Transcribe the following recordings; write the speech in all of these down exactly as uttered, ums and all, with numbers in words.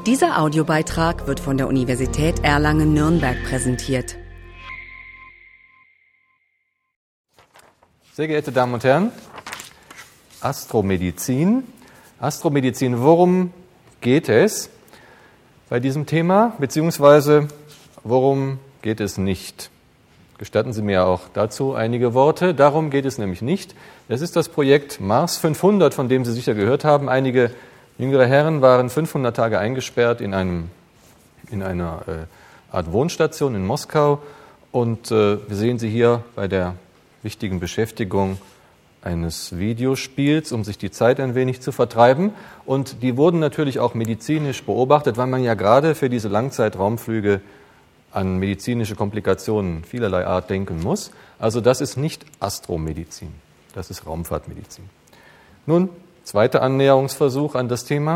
Dieser Audiobeitrag wird von der Universität Erlangen-Nürnberg präsentiert. Sehr geehrte Damen und Herren, Astromedizin. Astromedizin, worum geht es bei diesem Thema, beziehungsweise worum geht es nicht? Gestatten Sie mir auch dazu einige Worte. Darum geht es nämlich nicht. Es ist das Projekt Mars fünfhundert, von dem Sie sicher gehört haben. Einige jüngere Herren waren fünfhundert Tage eingesperrt in, einem, in einer äh, Art Wohnstation in Moskau. Und äh, wir sehen sie hier bei der wichtigen Beschäftigung eines Videospiels, um sich die Zeit ein wenig zu vertreiben. Und die wurden natürlich auch medizinisch beobachtet, weil man ja gerade für diese Langzeitraumflüge an medizinische Komplikationen vielerlei Art denken muss. Also das ist nicht Astromedizin, das ist Raumfahrtmedizin. Nun, zweiter Annäherungsversuch an das Thema.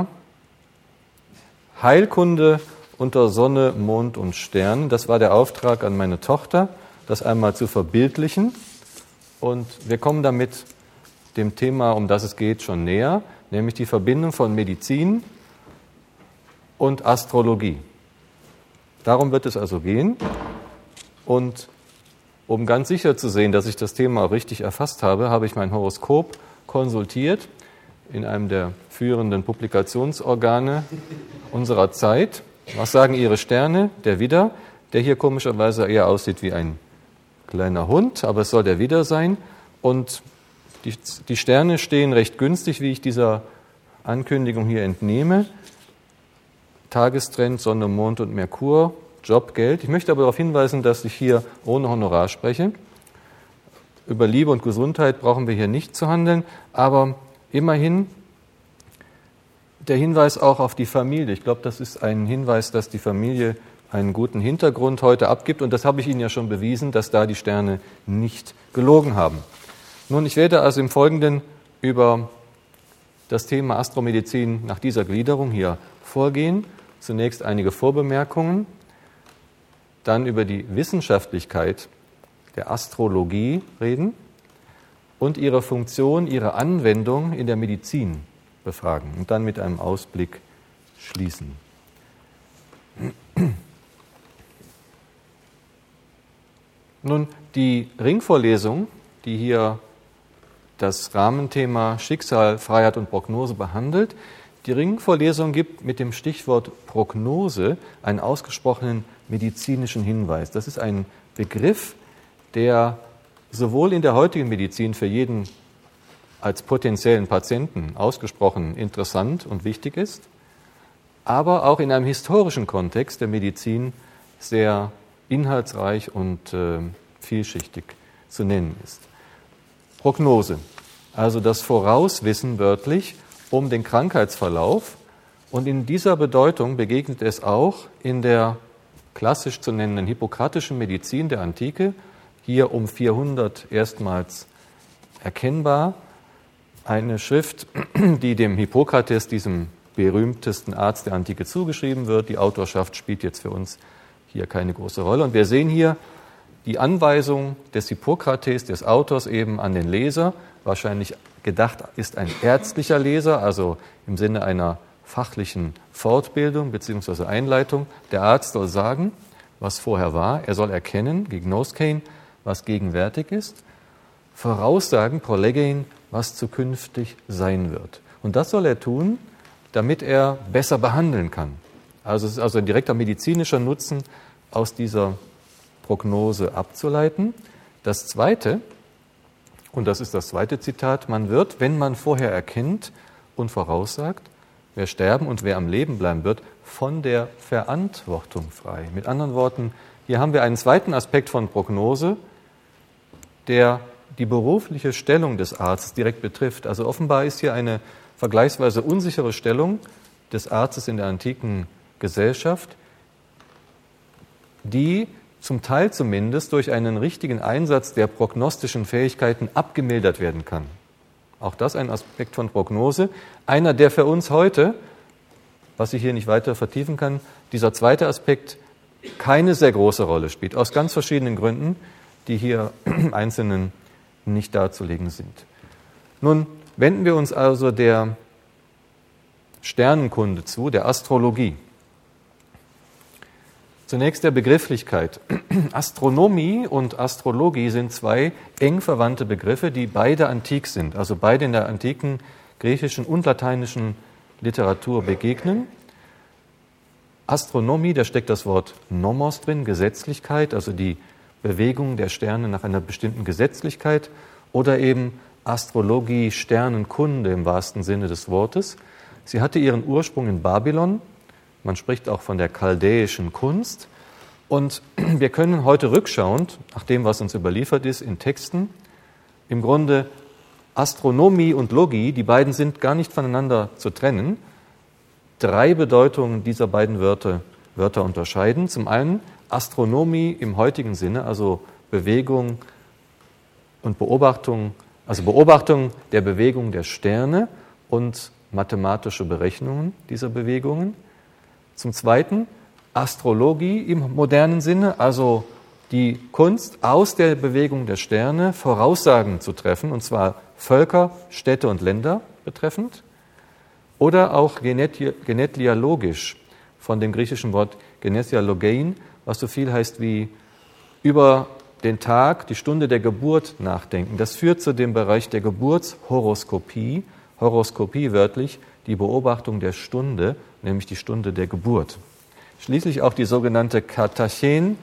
Heilkunde unter Sonne, Mond und Sternen. Das war der Auftrag an meine Tochter, das einmal zu verbildlichen. Und wir kommen damit dem Thema, um das es geht, schon näher, nämlich die Verbindung von Medizin und Astrologie. Darum wird es also gehen. Und um ganz sicher zu sehen, dass ich das Thema auch richtig erfasst habe, habe ich mein Horoskop konsultiert in einem der führenden Publikationsorgane unserer Zeit. Was sagen Ihre Sterne? Der Widder, der hier komischerweise eher aussieht wie ein kleiner Hund, aber es soll der Widder sein. Und die, die Sterne stehen recht günstig, wie ich dieser Ankündigung hier entnehme. Tagestrend, Sonne, Mond und Merkur, Job, Geld. Ich möchte aber darauf hinweisen, dass ich hier ohne Honorar spreche. Über Liebe und Gesundheit brauchen wir hier nicht zu handeln, aber immerhin der Hinweis auch auf die Familie. Ich glaube, das ist ein Hinweis, dass die Familie einen guten Hintergrund heute abgibt und das habe ich Ihnen ja schon bewiesen, dass da die Sterne nicht gelogen haben. Nun, ich werde also im Folgenden über das Thema Astromedizin nach dieser Gliederung hier vorgehen. Zunächst einige Vorbemerkungen, dann über die Wissenschaftlichkeit der Astrologie reden und ihre Funktion, ihre Anwendung in der Medizin befragen und dann mit einem Ausblick schließen. Nun, die Ringvorlesung, die hier das Rahmenthema Schicksal, Freiheit und Prognose behandelt, die Ringvorlesung gibt mit dem Stichwort Prognose einen ausgesprochenen medizinischen Hinweis. Das ist ein Begriff, der sowohl in der heutigen Medizin für jeden als potenziellen Patienten ausgesprochen interessant und wichtig ist, aber auch in einem historischen Kontext der Medizin sehr inhaltsreich und äh, vielschichtig zu nennen ist. Prognose, also das Vorauswissen wörtlich um den Krankheitsverlauf. Und in dieser Bedeutung begegnet es auch in der klassisch zu nennenden hippokratischen Medizin der Antike, hier um vierhundert erstmals erkennbar, eine Schrift, die dem Hippokrates, diesem berühmtesten Arzt der Antike, zugeschrieben wird. Die Autorschaft spielt jetzt für uns hier keine große Rolle. Und wir sehen hier die Anweisung des Hippokrates, des Autors eben an den Leser. Wahrscheinlich gedacht ist ein ärztlicher Leser, also im Sinne einer fachlichen Fortbildung bzw. Einleitung. Der Arzt soll sagen, was vorher war. Er soll erkennen, gignoskein, was gegenwärtig ist. Voraussagen, prolegein, was zukünftig sein wird. Und das soll er tun, damit er besser behandeln kann. Also es ist also ein direkter medizinischer Nutzen aus dieser Prognose abzuleiten. Das Zweite, und das ist das zweite Zitat, man wird, wenn man vorher erkennt und voraussagt, wer sterben und wer am Leben bleiben wird, von der Verantwortung frei. Mit anderen Worten, hier haben wir einen zweiten Aspekt von Prognose, der die berufliche Stellung des Arztes direkt betrifft. Also offenbar ist hier eine vergleichsweise unsichere Stellung des Arztes in der antiken Gesellschaft, die zum Teil zumindest durch einen richtigen Einsatz der prognostischen Fähigkeiten abgemildert werden kann. Auch das ein Aspekt von Prognose. Einer, der für uns heute, was ich hier nicht weiter vertiefen kann, dieser zweite Aspekt keine sehr große Rolle spielt, aus ganz verschiedenen Gründen, die hier einzelnen nicht darzulegen sind. Nun wenden wir uns also der Sternenkunde zu, der Astrologie. Zunächst der Begrifflichkeit. Astronomie und Astrologie sind zwei eng verwandte Begriffe, die beide antik sind, also beide in der antiken griechischen und lateinischen Literatur begegnen. Astronomie, da steckt das Wort Nomos drin, Gesetzlichkeit, also die Bewegung der Sterne nach einer bestimmten Gesetzlichkeit, oder eben Astrologie, Sternenkunde im wahrsten Sinne des Wortes. Sie hatte ihren Ursprung in Babylon. Man spricht auch von der chaldäischen Kunst. Und wir können heute rückschauend, nach dem, was uns überliefert ist in Texten, im Grunde Astronomie und Logie, die beiden sind gar nicht voneinander zu trennen, drei Bedeutungen dieser beiden Wörter, Wörter unterscheiden. Zum einen Astronomie im heutigen Sinne, also Bewegung und Beobachtung, also Beobachtung der Bewegung der Sterne und mathematische Berechnungen dieser Bewegungen. Zum Zweiten Astrologie im modernen Sinne, also die Kunst, aus der Bewegung der Sterne Voraussagen zu treffen, und zwar Völker, Städte und Länder betreffend. Oder auch genetialogisch, von dem griechischen Wort genetialogein, was so viel heißt wie über den Tag, die Stunde der Geburt nachdenken. Das führt zu dem Bereich der Geburtshoroskopie, Horoskopie wörtlich, die Beobachtung der Stunde, nämlich die Stunde der Geburt. Schließlich auch die sogenannte Katachem,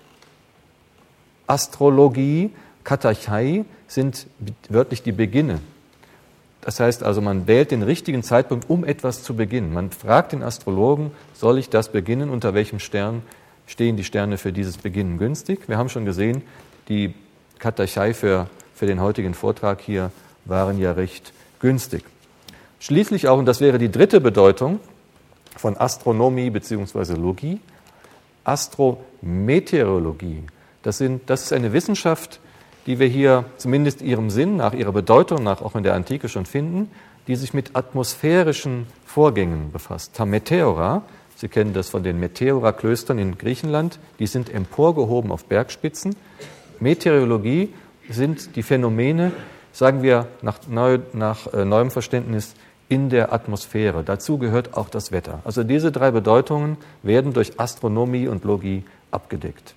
Astrologie, Katachai sind wörtlich die Beginne. Das heißt also, man wählt den richtigen Zeitpunkt, um etwas zu beginnen. Man fragt den Astrologen, soll ich das beginnen, unter welchem Stern stehen die Sterne für dieses Beginnen günstig? Wir haben schon gesehen, die Katachai für, für den heutigen Vortrag hier waren ja recht günstig. Schließlich auch, und das wäre die dritte Bedeutung von Astronomie bzw. Logie, Astrometeorologie. Das, sind, das ist eine Wissenschaft, die wir hier zumindest ihrem Sinn, nach ihrer Bedeutung nach auch in der Antike schon finden, die sich mit atmosphärischen Vorgängen befasst. Ta Meteora, Sie kennen das von den Meteora-Klöstern in Griechenland, die sind emporgehoben auf Bergspitzen. Meteorologie sind die Phänomene, sagen wir nach, neu, nach äh, neuem Verständnis, in der Atmosphäre. Dazu gehört auch das Wetter. Also diese drei Bedeutungen werden durch Astronomie und Logie abgedeckt.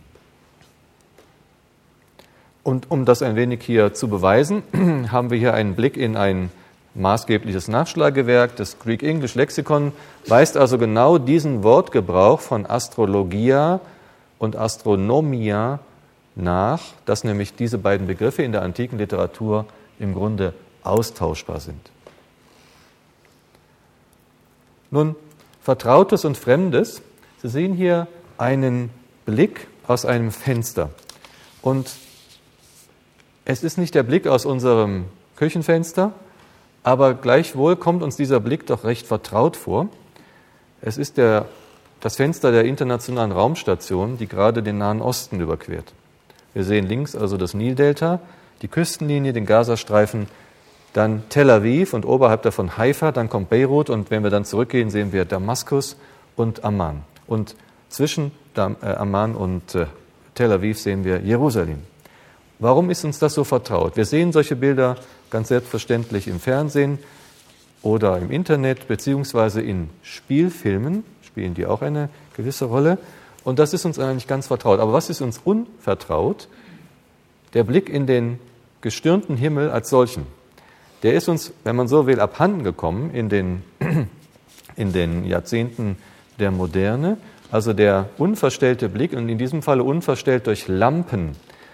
Und um das ein wenig hier zu beweisen, haben wir hier einen Blick in ein maßgebliches Nachschlagewerk. Das Greek English Lexikon weist also genau diesen Wortgebrauch von Astrologia und Astronomia nach, dass nämlich diese beiden Begriffe in der antiken Literatur im Grunde austauschbar sind. Nun, Vertrautes und Fremdes. Sie sehen hier einen Blick aus einem Fenster. Und es ist nicht der Blick aus unserem Küchenfenster, aber gleichwohl kommt uns dieser Blick doch recht vertraut vor. Es ist der, das Fenster der Internationalen Raumstation, die gerade den Nahen Osten überquert. Wir sehen links also das Nildelta, die Küstenlinie, den Gazastreifen, dann Tel Aviv und oberhalb davon Haifa, dann kommt Beirut und wenn wir dann zurückgehen, sehen wir Damaskus und Amman. Und zwischen Amman und Tel Aviv sehen wir Jerusalem. Warum ist uns das so vertraut? Wir sehen solche Bilder ganz selbstverständlich im Fernsehen oder im Internet, beziehungsweise in Spielfilmen, spielen die auch eine gewisse Rolle. Und das ist uns eigentlich ganz vertraut. Aber was ist uns unvertraut? Der Blick in den gestirnten Himmel als solchen. Der ist uns, wenn man so will, abhanden gekommen in den, in den Jahrzehnten der Moderne. Also der unverstellte Blick, und in diesem Falle unverstellt durch Lampen.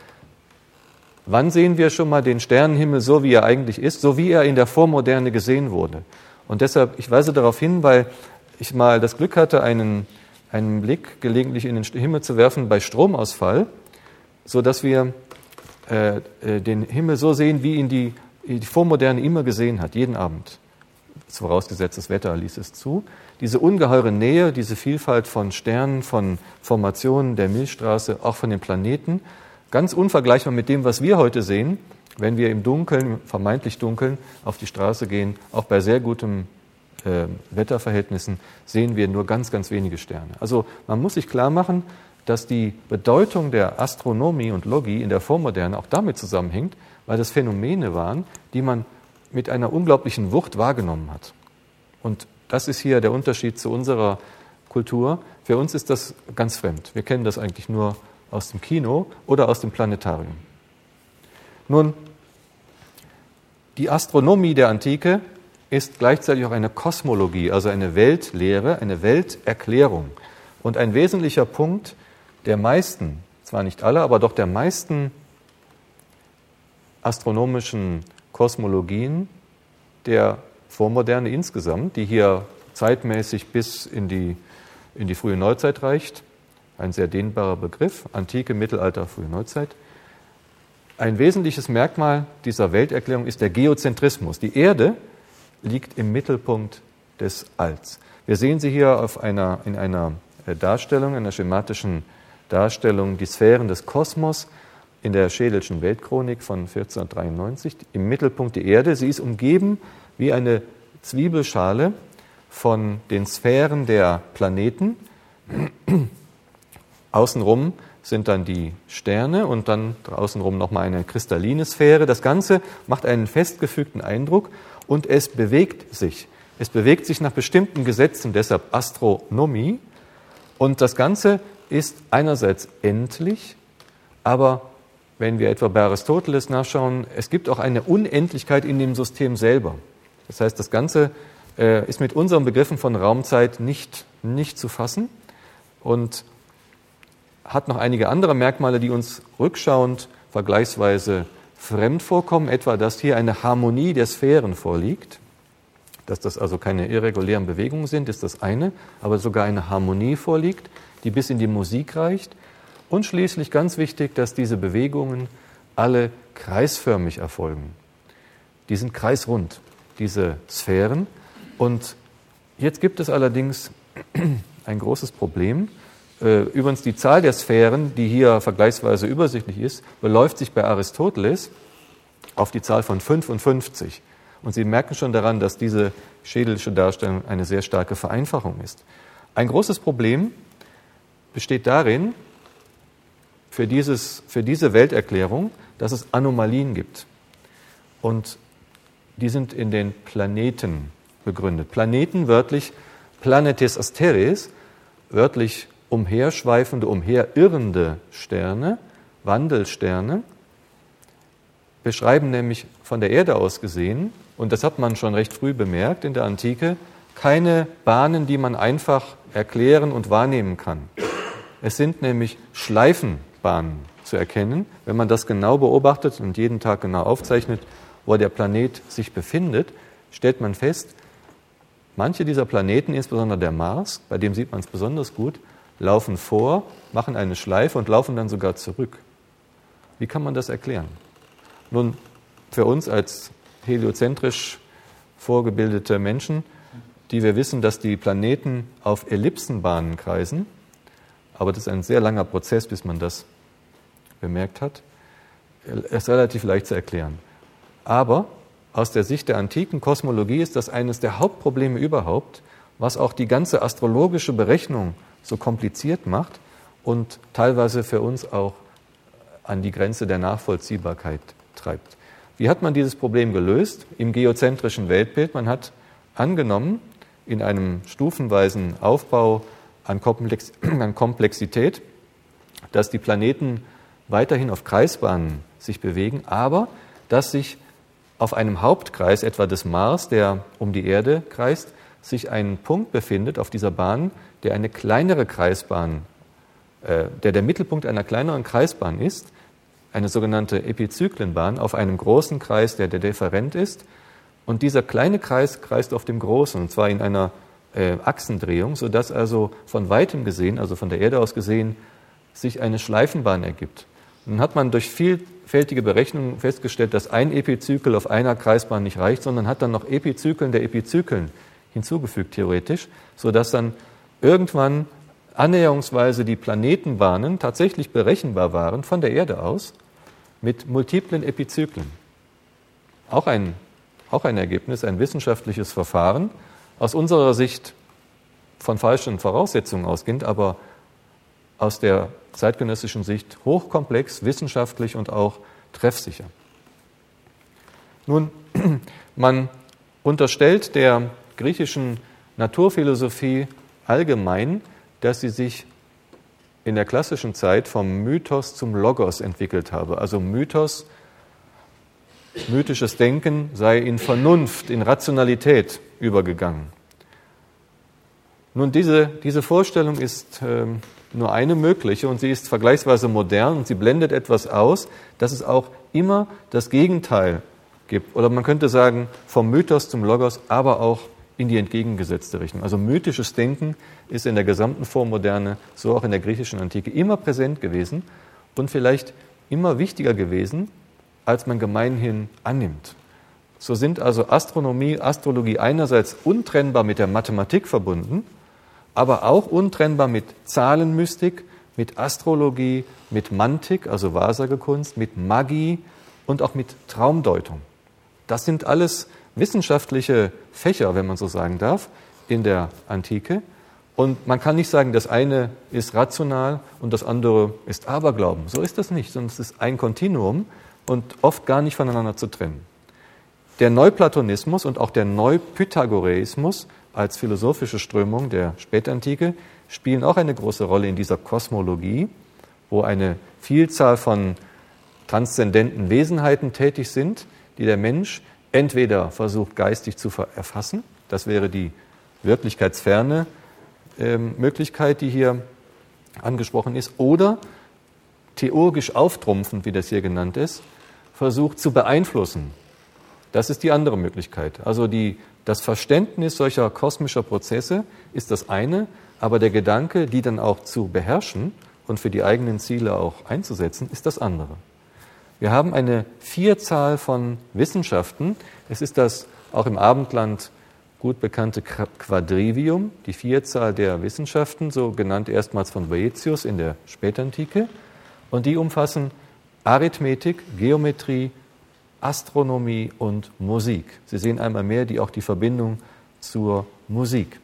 Wann sehen wir schon mal den Sternenhimmel so, wie er eigentlich ist, so wie er in der Vormoderne gesehen wurde? Und deshalb, ich weise darauf hin, weil ich mal das Glück hatte, einen, einen Blick gelegentlich in den Himmel zu werfen bei Stromausfall, sodass wir äh, den Himmel so sehen, wie ihn die, die Vormoderne immer gesehen hat, jeden Abend. Vorausgesetzt, das Wetter ließ es zu. Diese ungeheure Nähe, diese Vielfalt von Sternen, von Formationen der Milchstraße, auch von den Planeten, ganz unvergleichbar mit dem, was wir heute sehen, wenn wir im Dunkeln, vermeintlich Dunkeln, auf die Straße gehen. Auch bei sehr gutem äh, Wetterverhältnissen sehen wir nur ganz, ganz wenige Sterne. Also man muss sich klar machen, dass die Bedeutung der Astronomie und Logie in der Vormoderne auch damit zusammenhängt, weil das Phänomene waren, die man mit einer unglaublichen Wucht wahrgenommen hat. Und das ist hier der Unterschied zu unserer Kultur. Für uns ist das ganz fremd. Wir kennen das eigentlich nur aus dem Kino oder aus dem Planetarium. Nun, die Astronomie der Antike ist gleichzeitig auch eine Kosmologie, also eine Weltlehre, eine Welterklärung. Und ein wesentlicher Punkt der meisten, zwar nicht aller, aber doch der meisten astronomischen Kosmologien der Vormoderne insgesamt, die hier zeitmäßig bis in die, in die frühe Neuzeit reicht, ein sehr dehnbarer Begriff, Antike, Mittelalter, frühe Neuzeit. Ein wesentliches Merkmal dieser Welterklärung ist der Geozentrismus. Die Erde liegt im Mittelpunkt des Alls. Wir sehen sie hier auf einer, in einer Darstellung, einer schematischen Darstellung, die Sphären des Kosmos in der Schädelschen Weltchronik von vierzehnhundertdreiundneunzig. Im Mittelpunkt die Erde. Sie ist umgeben wie eine Zwiebelschale von den Sphären der Planeten. Außenrum sind dann die Sterne und dann außenrum nochmal eine kristalline Sphäre. Das Ganze macht einen festgefügten Eindruck und es bewegt sich. Es bewegt sich nach bestimmten Gesetzen, deshalb Astronomie. Und das Ganze ist einerseits endlich, aber wenn wir etwa bei Aristoteles nachschauen, es gibt auch eine Unendlichkeit in dem System selber. Das heißt, das Ganze äh, ist mit unseren Begriffen von Raumzeit nicht, nicht zu fassen und hat noch einige andere Merkmale, die uns rückschauend vergleichsweise fremd vorkommen, etwa, dass hier eine Harmonie der Sphären vorliegt, dass das also keine irregulären Bewegungen sind, ist das eine, aber sogar eine Harmonie vorliegt, die bis in die Musik reicht. Und schließlich ganz wichtig, dass diese Bewegungen alle kreisförmig erfolgen. Die sind kreisrund, diese Sphären. Und jetzt gibt es allerdings ein großes Problem. Übrigens, die Zahl der Sphären, die hier vergleichsweise übersichtlich ist, beläuft sich bei Aristoteles auf die Zahl von fünfundfünfzig. Und Sie merken schon daran, dass diese schädelische Darstellung eine sehr starke Vereinfachung ist. Ein großes Problem besteht darin, für, dieses, für diese Welterklärung, dass es Anomalien gibt. Und die sind in den Planeten begründet. Planeten, wörtlich planetes asteres, wörtlich umherschweifende, umherirrende Sterne, Wandelsterne, beschreiben nämlich von der Erde aus gesehen, und das hat man schon recht früh bemerkt in der Antike, keine Bahnen, die man einfach erklären und wahrnehmen kann. Es sind nämlich Schleifenbahnen zu erkennen. Wenn man das genau beobachtet und jeden Tag genau aufzeichnet, wo der Planet sich befindet, stellt man fest, manche dieser Planeten, insbesondere der Mars, bei dem sieht man es besonders gut, laufen vor, machen eine Schleife und laufen dann sogar zurück. Wie kann man das erklären? Nun, für uns als heliozentrisch vorgebildete Menschen, die wir wissen, dass die Planeten auf Ellipsenbahnen kreisen, aber das ist ein sehr langer Prozess, bis man das bemerkt hat, ist relativ leicht zu erklären. Aber aus der Sicht der antiken Kosmologie ist das eines der Hauptprobleme überhaupt, was auch die ganze astrologische Berechnung so kompliziert macht und teilweise für uns auch an die Grenze der Nachvollziehbarkeit treibt. Wie hat man dieses Problem gelöst? Im geozentrischen Weltbild. Man hat angenommen, in einem stufenweisen Aufbau an, Komplex, an Komplexität, dass die Planeten weiterhin auf Kreisbahnen sich bewegen, aber dass sich auf einem Hauptkreis, etwa des Mars, der um die Erde kreist, sich ein Punkt befindet auf dieser Bahn, der eine kleinere Kreisbahn, äh, der der Mittelpunkt einer kleineren Kreisbahn ist, eine sogenannte Epizyklenbahn auf einem großen Kreis, der der Different ist. Und dieser kleine Kreis kreist auf dem großen, und zwar in einer äh, Achsendrehung, sodass also von weitem gesehen, also von der Erde aus gesehen, sich eine Schleifenbahn ergibt. Nun hat man durch vielfältige Berechnungen festgestellt, dass ein Epizykel auf einer Kreisbahn nicht reicht, sondern hat dann noch Epizykeln der Epizykeln hinzugefügt, theoretisch, sodass dann irgendwann annäherungsweise die Planetenbahnen tatsächlich berechenbar waren von der Erde aus mit multiplen Epizyklen. Auch ein, auch ein Ergebnis, ein wissenschaftliches Verfahren, aus unserer Sicht von falschen Voraussetzungen ausgehend, aber aus der zeitgenössischen Sicht hochkomplex, wissenschaftlich und auch treffsicher. Nun, man unterstellt der griechischen Naturphilosophie allgemein, dass sie sich in der klassischen Zeit vom Mythos zum Logos entwickelt habe. Also Mythos, mythisches Denken sei in Vernunft, in Rationalität übergegangen. Nun, diese, diese Vorstellung ist äh, nur eine mögliche und sie ist vergleichsweise modern und sie blendet etwas aus, dass es auch immer das Gegenteil gibt. Oder man könnte sagen, vom Mythos zum Logos, aber auch in die entgegengesetzte Richtung. Also mythisches Denken ist in der gesamten Vormoderne, so auch in der griechischen Antike, immer präsent gewesen und vielleicht immer wichtiger gewesen, als man gemeinhin annimmt. So sind also Astronomie, Astrologie einerseits untrennbar mit der Mathematik verbunden, aber auch untrennbar mit Zahlenmystik, mit Astrologie, mit Mantik, also Wahrsagekunst, mit Magie und auch mit Traumdeutung. Das sind alles wissenschaftliche Fächer, wenn man so sagen darf, in der Antike. Und man kann nicht sagen, das eine ist rational und das andere ist Aberglauben. So ist das nicht, sondern es ist ein Kontinuum und oft gar nicht voneinander zu trennen. Der Neuplatonismus und auch der Neupythagoreismus als philosophische Strömung der Spätantike spielen auch eine große Rolle in dieser Kosmologie, wo eine Vielzahl von transzendenten Wesenheiten tätig sind, die der Mensch entweder versucht geistig zu erfassen, das wäre die wirklichkeitsferne äh, Möglichkeit, die hier angesprochen ist, oder theurgisch auftrumpfend, wie das hier genannt ist, versucht zu beeinflussen. Das ist die andere Möglichkeit. Also die, das Verständnis solcher kosmischer Prozesse ist das eine, aber der Gedanke, die dann auch zu beherrschen und für die eigenen Ziele auch einzusetzen, ist das andere. Wir haben eine Vielzahl von Wissenschaften. Es ist das auch im Abendland gut bekannte Quadrivium, die Vielzahl der Wissenschaften, so genannt erstmals von Boëthius in der Spätantike. Und die umfassen Arithmetik, Geometrie, Astronomie und Musik. Sie sehen einmal mehr die, auch die Verbindung zur Musik.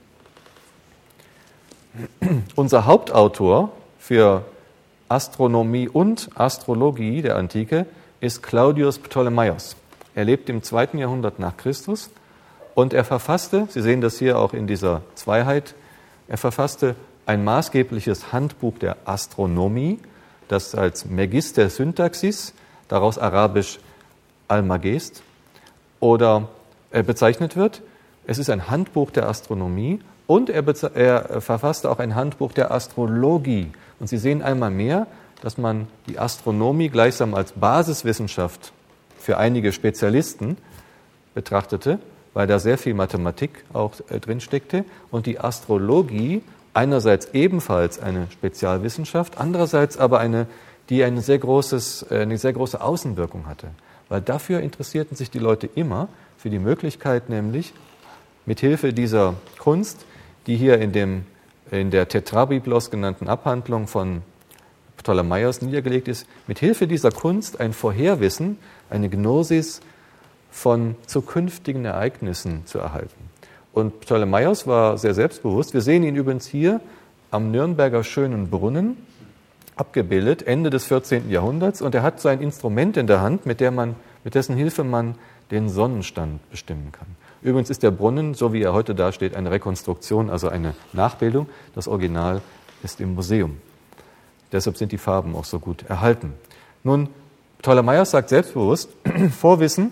Unser Hauptautor für Astronomie und Astrologie der Antike ist Claudius Ptolemaios. Er lebt im zweiten Jahrhundert nach Christus und er verfasste, Sie sehen das hier auch in dieser Zweiheit, er verfasste ein maßgebliches Handbuch der Astronomie, das als Magister Syntaxis, daraus arabisch Almagest, oder äh, bezeichnet wird. Es ist ein Handbuch der Astronomie und er, beze- er verfasste auch ein Handbuch der Astrologie. Und Sie sehen einmal mehr, dass man die Astronomie gleichsam als Basiswissenschaft für einige Spezialisten betrachtete, weil da sehr viel Mathematik auch äh, drin steckte, und die Astrologie einerseits ebenfalls eine Spezialwissenschaft, andererseits aber eine, die eine sehr, großes, äh, eine sehr große Außenwirkung hatte. Weil dafür interessierten sich die Leute immer, für die Möglichkeit nämlich, mit Hilfe dieser Kunst, die hier in, dem, in der Tetrabiblos genannten Abhandlung von Ptolemaios niedergelegt ist, mit Hilfe dieser Kunst ein Vorherwissen, eine Gnosis von zukünftigen Ereignissen zu erhalten. Und Ptolemaios war sehr selbstbewusst. Wir sehen ihn übrigens hier am Nürnberger Schönen Brunnen abgebildet, Ende des vierzehnten Jahrhunderts. Und er hat so ein Instrument in der Hand, mit, der man, mit dessen Hilfe man den Sonnenstand bestimmen kann. Übrigens ist der Brunnen, so wie er heute dasteht, eine Rekonstruktion, also eine Nachbildung. Das Original ist im Museum. Deshalb sind die Farben auch so gut erhalten. Nun, Ptolemaios sagt selbstbewusst, Vorwissen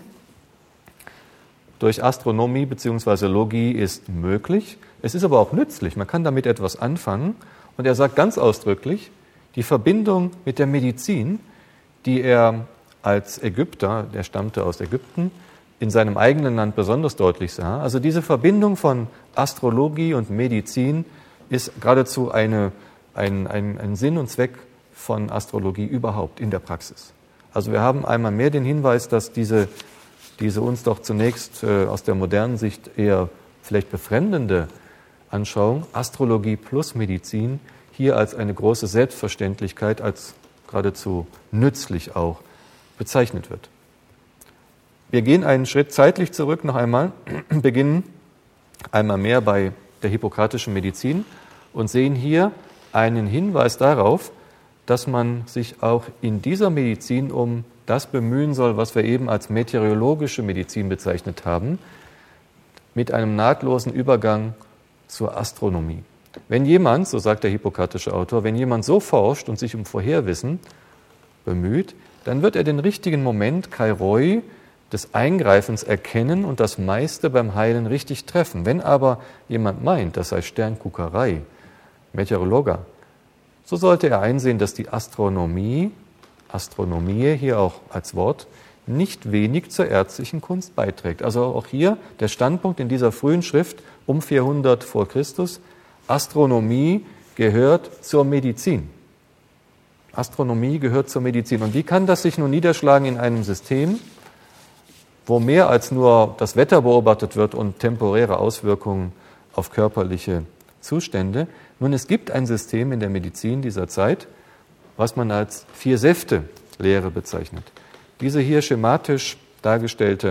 durch Astronomie bzw. Logie ist möglich. Es ist aber auch nützlich. Man kann damit etwas anfangen. Und er sagt ganz ausdrücklich, die Verbindung mit der Medizin, die er als Ägypter, der stammte aus Ägypten, in seinem eigenen Land besonders deutlich sah. Also diese Verbindung von Astrologie und Medizin ist geradezu eine, ein, ein, ein Sinn und Zweck von Astrologie überhaupt in der Praxis. Also wir haben einmal mehr den Hinweis, dass diese, diese uns doch zunächst äh, aus der modernen Sicht eher vielleicht befremdende Anschauung, Astrologie plus Medizin, hier als eine große Selbstverständlichkeit, als geradezu nützlich auch bezeichnet wird. Wir gehen einen Schritt zeitlich zurück noch einmal, beginnen einmal mehr bei der hippokratischen Medizin und sehen hier einen Hinweis darauf, dass man sich auch in dieser Medizin um das bemühen soll, was wir eben als meteorologische Medizin bezeichnet haben, mit einem nahtlosen Übergang zur Astronomie. Wenn jemand, so sagt der hippokratische Autor, wenn jemand so forscht und sich um Vorherwissen bemüht, dann wird er den richtigen Moment, Kairoi, des Eingreifens erkennen und das meiste beim Heilen richtig treffen. Wenn aber jemand meint, das sei Sternguckerei, Meteorologa, so sollte er einsehen, dass die Astronomie, Astronomie hier auch als Wort, nicht wenig zur ärztlichen Kunst beiträgt. Also auch hier der Standpunkt in dieser frühen Schrift um vierhundert vor Christus, Astronomie gehört zur Medizin. Astronomie gehört zur Medizin. Und wie kann das sich nun niederschlagen in einem System, wo mehr als nur das Wetter beobachtet wird und temporäre Auswirkungen auf körperliche Zustände? Nun, es gibt ein System in der Medizin dieser Zeit, was man als Vier-Säfte-Lehre bezeichnet. Diese hier schematisch dargestellte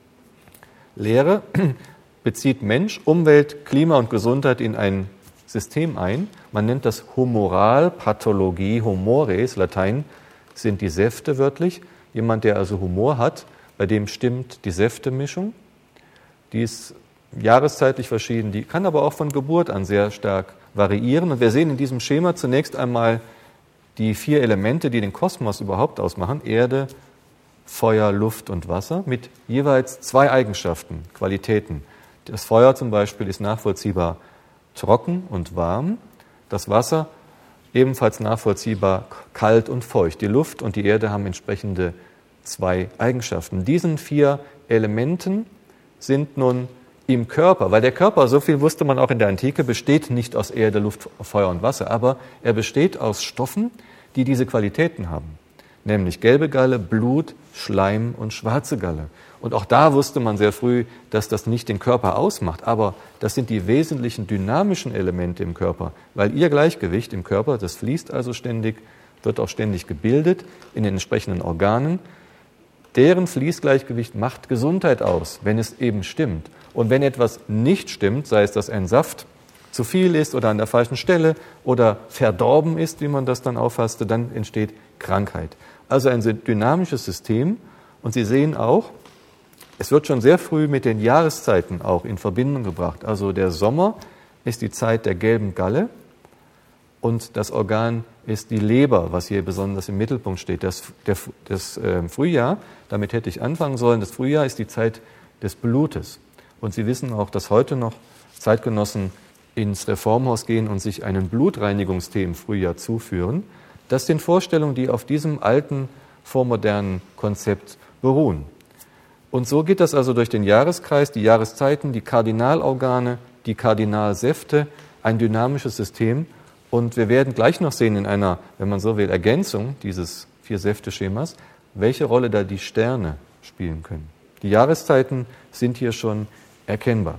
Lehre bezieht Mensch, Umwelt, Klima und Gesundheit in ein System ein. Man nennt das Humoralpathologie, Humores, Latein sind die Säfte wörtlich. Jemand, der also Humor hat, bei dem stimmt die Säftemischung. Die ist jahreszeitlich verschieden, die kann aber auch von Geburt an sehr stark variieren. Und wir sehen in diesem Schema zunächst einmal die vier Elemente, die den Kosmos überhaupt ausmachen: Erde, Feuer, Luft und Wasser, mit jeweils zwei Eigenschaften, Qualitäten. Das Feuer zum Beispiel ist nachvollziehbar trocken und warm, das Wasser ebenfalls nachvollziehbar kalt und feucht. Die Luft und die Erde haben entsprechende zwei Eigenschaften. Diesen vier Elementen sind nun im Körper, weil der Körper, so viel wusste man auch in der Antike, besteht nicht aus Erde, Luft, Feuer und Wasser, aber er besteht aus Stoffen, die diese Qualitäten haben, nämlich gelbe Galle, Blut, Schleim und schwarze Galle. Und auch da wusste man sehr früh, dass das nicht den Körper ausmacht, aber das sind die wesentlichen dynamischen Elemente im Körper, weil ihr Gleichgewicht im Körper, das fließt also ständig, wird auch ständig gebildet in den entsprechenden Organen. Deren Fließgleichgewicht macht Gesundheit aus, wenn es eben stimmt. Und wenn etwas nicht stimmt, sei es, dass ein Saft zu viel ist oder an der falschen Stelle oder verdorben ist, wie man das dann auffasste, dann entsteht Krankheit. Also ein dynamisches System. Und Sie sehen auch, es wird schon sehr früh mit den Jahreszeiten auch in Verbindung gebracht. Also der Sommer ist die Zeit der gelben Galle und das Organ ist die Leber, was hier besonders im Mittelpunkt steht. Das, der, das äh, Frühjahr, damit hätte ich anfangen sollen, das Frühjahr ist die Zeit des Blutes. Und Sie wissen auch, dass heute noch Zeitgenossen ins Reformhaus gehen und sich einen Blutreinigungstee im Frühjahr zuführen. Das sind Vorstellungen, die auf diesem alten, vormodernen Konzept beruhen. Und so geht das also durch den Jahreskreis, die Jahreszeiten, die Kardinalorgane, die Kardinalsäfte, ein dynamisches System. Und wir werden gleich noch sehen in einer, wenn man so will, Ergänzung dieses Vier-Säfte-Schemas, welche Rolle da die Sterne spielen können. Die Jahreszeiten sind hier schon erkennbar.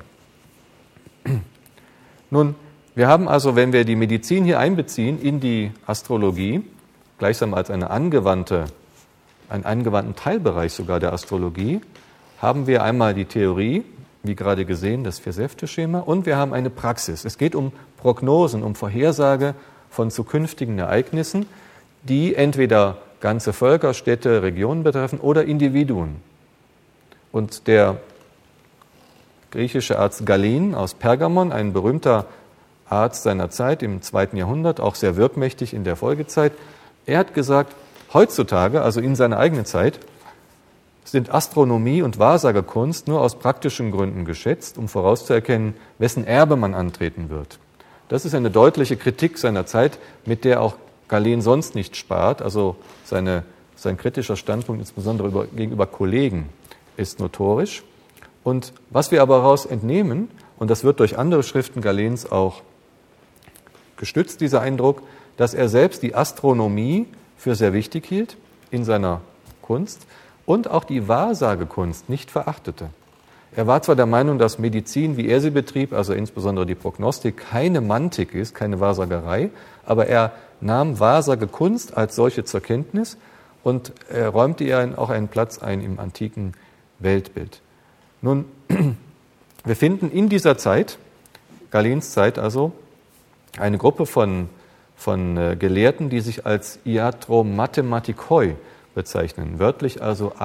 Nun, wir haben also, wenn wir die Medizin hier einbeziehen in die Astrologie, gleichsam als eine angewandte, einen angewandten Teilbereich sogar der Astrologie, haben wir einmal die Theorie, wie gerade gesehen, das Vier-Säfte-Schema, und wir haben eine Praxis. Es geht um Prognosen, um Vorhersage von zukünftigen Ereignissen, die entweder ganze Völker, Städte, Regionen betreffen oder Individuen. Und der griechische Arzt Galen aus Pergamon, ein berühmter Arzt seiner Zeit im zweiten Jahrhundert, auch sehr wirkmächtig in der Folgezeit, er hat gesagt, heutzutage, also in seiner eigenen Zeit, sind Astronomie und Wahrsagerkunst nur aus praktischen Gründen geschätzt, um vorauszuerkennen, wessen Erbe man antreten wird. Das ist eine deutliche Kritik seiner Zeit, mit der auch Galen sonst nicht spart. Also seine, sein kritischer Standpunkt, insbesondere über, gegenüber Kollegen, ist notorisch. Und was wir aber daraus entnehmen, und das wird durch andere Schriften Galens auch gestützt, dieser Eindruck, dass er selbst die Astronomie für sehr wichtig hielt in seiner Kunst und auch die Wahrsagekunst nicht verachtete. Er war zwar der Meinung, dass Medizin, wie er sie betrieb, also insbesondere die Prognostik, keine Mantik ist, keine Wahrsagerei, aber er nahm Wahrsagekunst als solche zur Kenntnis und er räumte ihr auch einen Platz ein im antiken Weltbild. Nun, wir finden in dieser Zeit, Galens Zeit also, eine Gruppe von, von äh, Gelehrten, die sich als Iatromathematikoi bezeichnen. Wörtlich also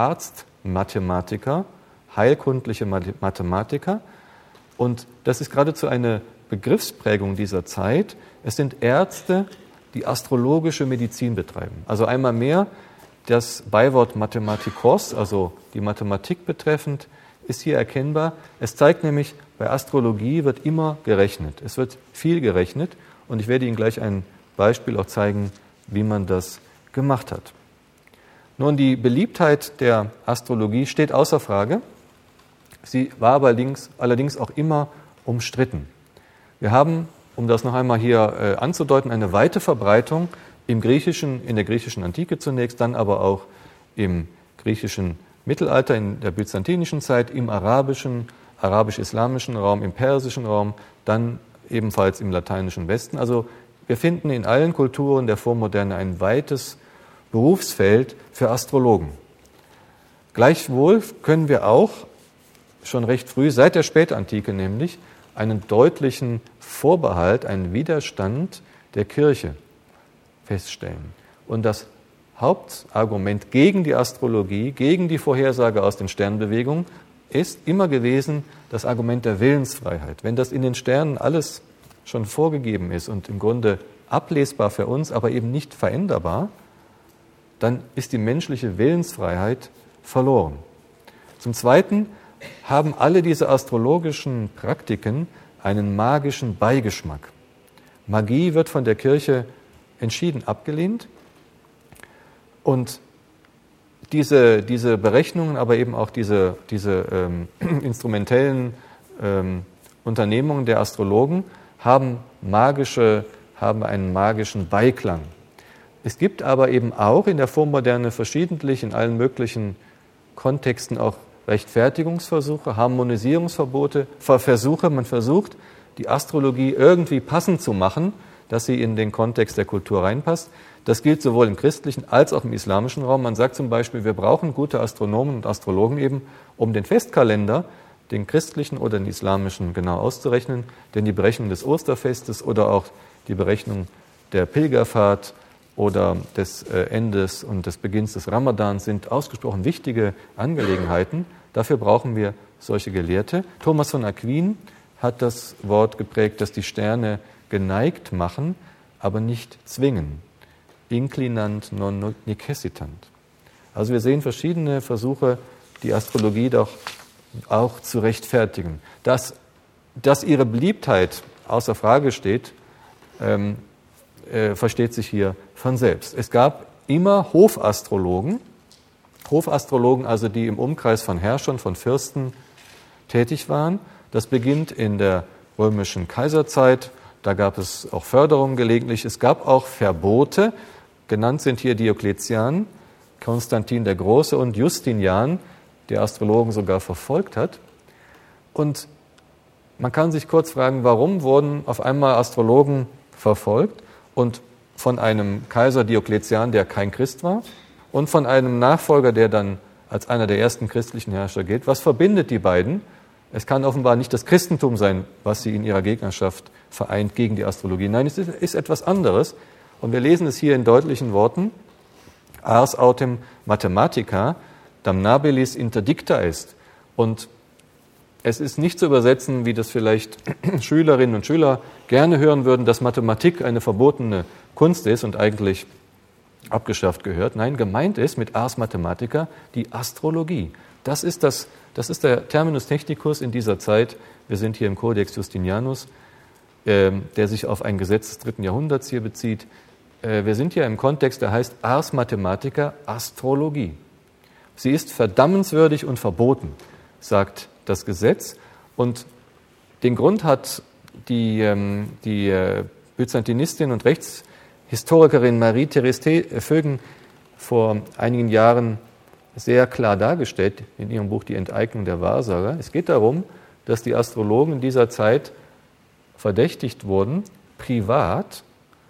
Arztmathematiker, heilkundliche Mathematiker. Und das ist geradezu eine Begriffsprägung dieser Zeit. Es sind Ärzte, die astrologische Medizin betreiben. Also einmal mehr das Beiwort Mathematikos, also die Mathematik betreffend, ist hier erkennbar. Es zeigt nämlich, bei Astrologie wird immer gerechnet. Es wird viel gerechnet und ich werde Ihnen gleich ein Beispiel auch zeigen, wie man das gemacht hat. Nun, die Beliebtheit der Astrologie steht außer Frage. Sie war aber allerdings, allerdings auch immer umstritten. Wir haben, um das noch einmal hier äh, anzudeuten, eine weite Verbreitung im griechischen, in der griechischen Antike zunächst, dann aber auch im griechischen Mittelalter, in der byzantinischen Zeit, im arabischen, arabisch-islamischen Raum, im persischen Raum, dann ebenfalls im lateinischen Westen. Also wir finden in allen Kulturen der Vormoderne ein weites Berufsfeld für Astrologen. Gleichwohl können wir auch schon recht früh, seit der Spätantike nämlich, einen deutlichen Vorbehalt, einen Widerstand der Kirche feststellen. Und das Hauptargument gegen die Astrologie, gegen die Vorhersage aus den Sternbewegungen, ist immer gewesen das Argument der Willensfreiheit. Wenn das in den Sternen alles schon vorgegeben ist und im Grunde ablesbar für uns, aber eben nicht veränderbar, dann ist die menschliche Willensfreiheit verloren. Zum Zweiten haben alle diese astrologischen Praktiken einen magischen Beigeschmack. Magie wird von der Kirche entschieden abgelehnt und diese, diese Berechnungen, aber eben auch diese, diese ähm, instrumentellen ähm, Unternehmungen der Astrologen haben, magische, haben einen magischen Beiklang. Es gibt aber eben auch in der Vormoderne verschiedentlich in allen möglichen Kontexten auch Rechtfertigungsversuche, Harmonisierungsverbote, Versuche. Man versucht, die Astrologie irgendwie passend zu machen, dass sie in den Kontext der Kultur reinpasst. Das gilt sowohl im christlichen als auch im islamischen Raum. Man sagt zum Beispiel, wir brauchen gute Astronomen und Astrologen eben, um den Festkalender, den christlichen oder den islamischen, genau auszurechnen. Denn die Berechnung des Osterfestes oder auch die Berechnung der Pilgerfahrt oder des Endes und des Beginns des Ramadans sind ausgesprochen wichtige Angelegenheiten. Dafür brauchen wir solche Gelehrte. Thomas von Aquin hat das Wort geprägt, dass die Sterne geneigt machen, aber nicht zwingen. Inclinant non necessitant. Also wir sehen verschiedene Versuche, die Astrologie doch auch zu rechtfertigen. Dass, dass ihre Beliebtheit außer Frage steht, ähm, äh, versteht sich hier von selbst. Es gab immer Hofastrologen, Hofastrologen, also die im Umkreis von Herrschern, von Fürsten tätig waren. Das beginnt in der römischen Kaiserzeit. Da gab es auch Förderungen gelegentlich. Es gab auch Verbote. Genannt sind hier Diokletian, Konstantin der Große und Justinian, der Astrologen sogar verfolgt hat. Und man kann sich kurz fragen, warum wurden auf einmal Astrologen verfolgt und von einem Kaiser Diokletian, der kein Christ war, und von einem Nachfolger, der dann als einer der ersten christlichen Herrscher gilt. Was verbindet die beiden? Es kann offenbar nicht das Christentum sein, was sie in ihrer Gegnerschaft vereint gegen die Astrologie. Nein, es ist etwas anderes. Und wir lesen es hier in deutlichen Worten. Ars autem mathematica damnabilis interdicta est. Und es ist nicht zu übersetzen, wie das vielleicht Schülerinnen und Schüler gerne hören würden, dass Mathematik eine verbotene Kunst ist und eigentlich abgeschafft gehört. Nein, gemeint ist mit Ars Mathematica die Astrologie. Das ist, das, das ist der Terminus technicus in dieser Zeit. Wir sind hier im Codex Justinianus, äh, der sich auf ein Gesetz des dritten Jahrhunderts hier bezieht. Äh, wir sind hier im Kontext, der heißt Ars Mathematica Astrologie. Sie ist verdammenswürdig und verboten, sagt das Gesetz. Und den Grund hat die, ähm, die äh, Byzantinistin und Rechtshistorikerin Marie-Therese Vögen vor einigen Jahren sehr klar dargestellt in ihrem Buch Die Enteignung der Wahrsager. Es geht darum, dass die Astrologen in dieser Zeit verdächtigt wurden, privat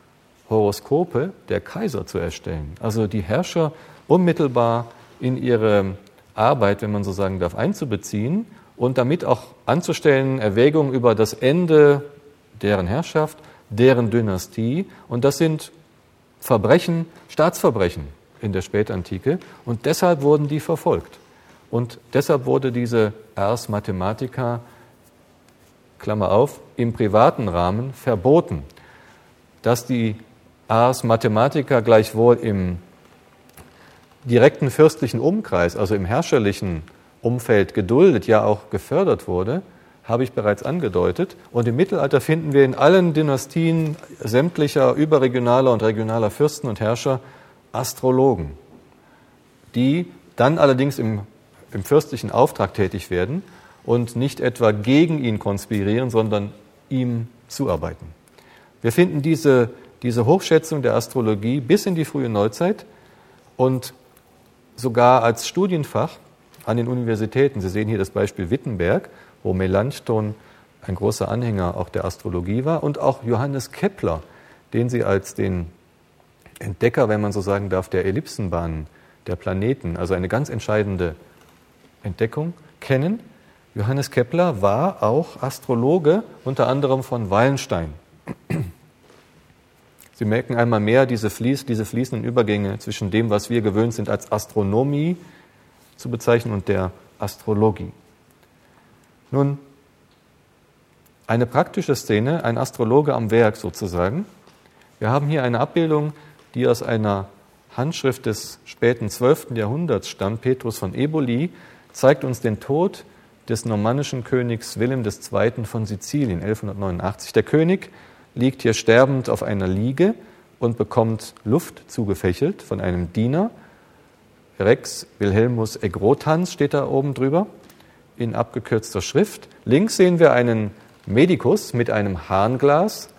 Horoskope der Kaiser zu erstellen. Also die Herrscher unmittelbar in ihre Arbeit, wenn man so sagen darf, einzubeziehen und damit auch anzustellen Erwägungen über das Ende deren Herrschaft, deren Dynastie. Und das sind Verbrechen, Staatsverbrechen in der Spätantike. Und deshalb wurden die verfolgt. Und deshalb wurde diese Ars Mathematica Klammer auf, im privaten Rahmen verboten. Dass die Ars Mathematica gleichwohl im direkten fürstlichen Umkreis, also im herrscherlichen Umfeld geduldet, ja auch gefördert wurde, habe ich bereits angedeutet. Und im Mittelalter finden wir in allen Dynastien sämtlicher überregionaler und regionaler Fürsten und Herrscher Astrologen, die dann allerdings im, im fürstlichen Auftrag tätig werden und nicht etwa gegen ihn konspirieren, sondern ihm zuarbeiten. Wir finden diese, diese Hochschätzung der Astrologie bis in die frühe Neuzeit und sogar als Studienfach an den Universitäten. Sie sehen hier das Beispiel Wittenberg, wo Melanchthon ein großer Anhänger auch der Astrologie war, und auch Johannes Kepler, den Sie als den Entdecker, wenn man so sagen darf, der Ellipsenbahnen der Planeten, also eine ganz entscheidende Entdeckung, kennen. Johannes Kepler war auch Astrologe, unter anderem von Wallenstein. Sie merken einmal mehr diese, Fließ, diese fließenden Übergänge zwischen dem, was wir gewöhnt sind, als Astronomie zu bezeichnen, und der Astrologie. Nun, eine praktische Szene, ein Astrologe am Werk sozusagen. Wir haben hier eine Abbildung, die aus einer Handschrift des späten zwölften Jahrhunderts stammt. Petrus von Eboli zeigt uns den Tod des normannischen Königs Wilhelm der Zweite. Von Sizilien, elfhundertneunundachtzig. Der König liegt hier sterbend auf einer Liege und bekommt Luft zugefächelt von einem Diener. Rex Wilhelmus Egrotans steht da oben drüber, in abgekürzter Schrift. Links sehen wir einen Medikus mit einem Harnglas.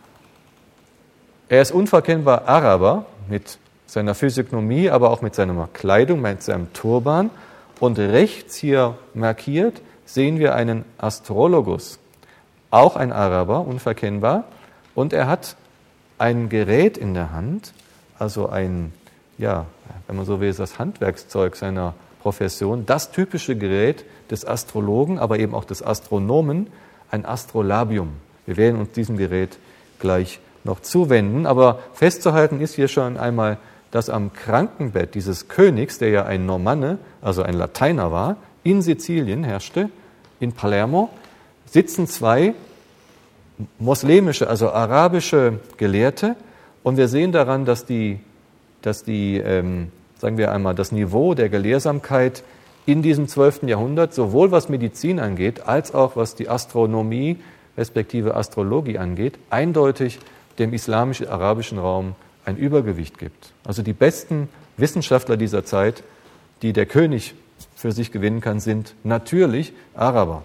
Er ist unverkennbar Araber mit seiner Physiognomie, aber auch mit seiner Kleidung, mit seinem Turban. Und rechts hier markiert sehen wir einen Astrologus, auch ein Araber, unverkennbar. Und er hat ein Gerät in der Hand, also ein, ja, wenn man so will, das Handwerkszeug seiner Profession, das typische Gerät des Astrologen, aber eben auch des Astronomen, ein Astrolabium. Wir werden uns diesem Gerät gleich noch zuwenden, aber festzuhalten ist hier schon einmal, dass am Krankenbett dieses Königs, der ja ein Normanne, also ein Lateiner war, in Sizilien herrschte, in Palermo, sitzen zwei moslemische, also arabische Gelehrte, und wir sehen daran, dass die, dass die ähm, sagen wir einmal, das Niveau der Gelehrsamkeit in diesem zwölften Jahrhundert, sowohl was Medizin angeht, als auch was die Astronomie respektive Astrologie angeht, eindeutig dem islamisch-arabischen Raum ein Übergewicht gibt. Also die besten Wissenschaftler dieser Zeit, die der König für sich gewinnen kann, sind natürlich Araber.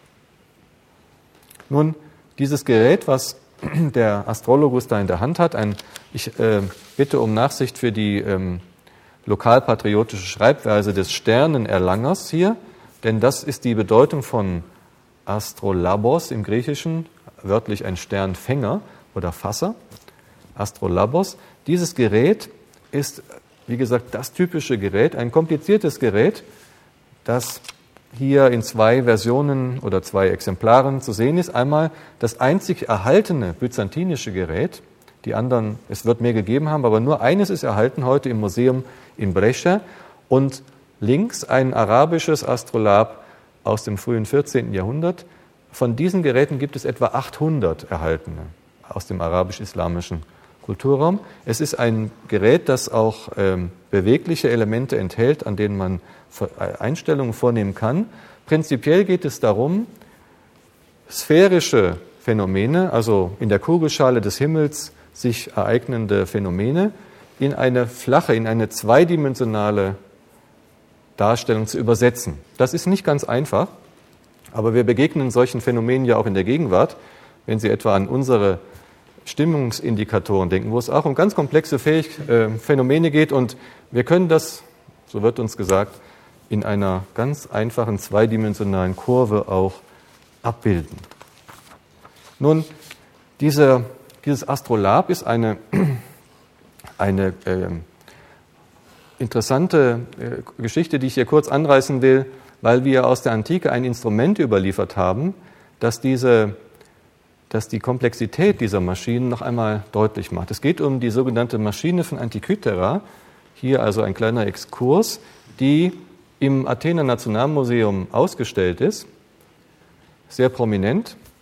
Nun, dieses Gerät, was der Astrologus da in der Hand hat, ein, ich äh, bitte um Nachsicht für die ähm, lokalpatriotische Schreibweise des Sternenerlangers hier, denn das ist die Bedeutung von Astrolabos im Griechischen, wörtlich ein Sternfänger oder Fasser, Astrolabos. Dieses Gerät ist, wie gesagt, das typische Gerät, ein kompliziertes Gerät, das hier in zwei Versionen oder zwei Exemplaren zu sehen ist. Einmal das einzig erhaltene byzantinische Gerät, die anderen, es wird mehr gegeben haben, aber nur eines ist erhalten heute im Museum in Brescia, und links ein arabisches Astrolab aus dem frühen vierzehnten Jahrhundert. Von diesen Geräten gibt es etwa achthundert erhaltene aus dem arabisch-islamischen Kulturraum. Es ist ein Gerät, das auch ähm, bewegliche Elemente enthält, an denen man Einstellungen vornehmen kann. Prinzipiell geht es darum, sphärische Phänomene, also in der Kugelschale des Himmels sich ereignende Phänomene, in eine flache, in eine zweidimensionale Darstellung zu übersetzen. Das ist nicht ganz einfach, aber wir begegnen solchen Phänomenen ja auch in der Gegenwart, wenn Sie etwa an unsere Stimmungsindikatoren denken, wo es auch um ganz komplexe Fähig- äh, Phänomene geht, und wir können das, so wird uns gesagt, in einer ganz einfachen zweidimensionalen Kurve auch abbilden. Nun, diese, dieses Astrolab ist eine, eine äh, interessante äh, Geschichte, die ich hier kurz anreißen will, weil wir aus der Antike ein Instrument überliefert haben, das diese das die Komplexität dieser Maschinen noch einmal deutlich macht. Es geht um die sogenannte Maschine von Antikythera, hier also ein kleiner Exkurs, die im Athener Nationalmuseum ausgestellt ist, sehr prominent.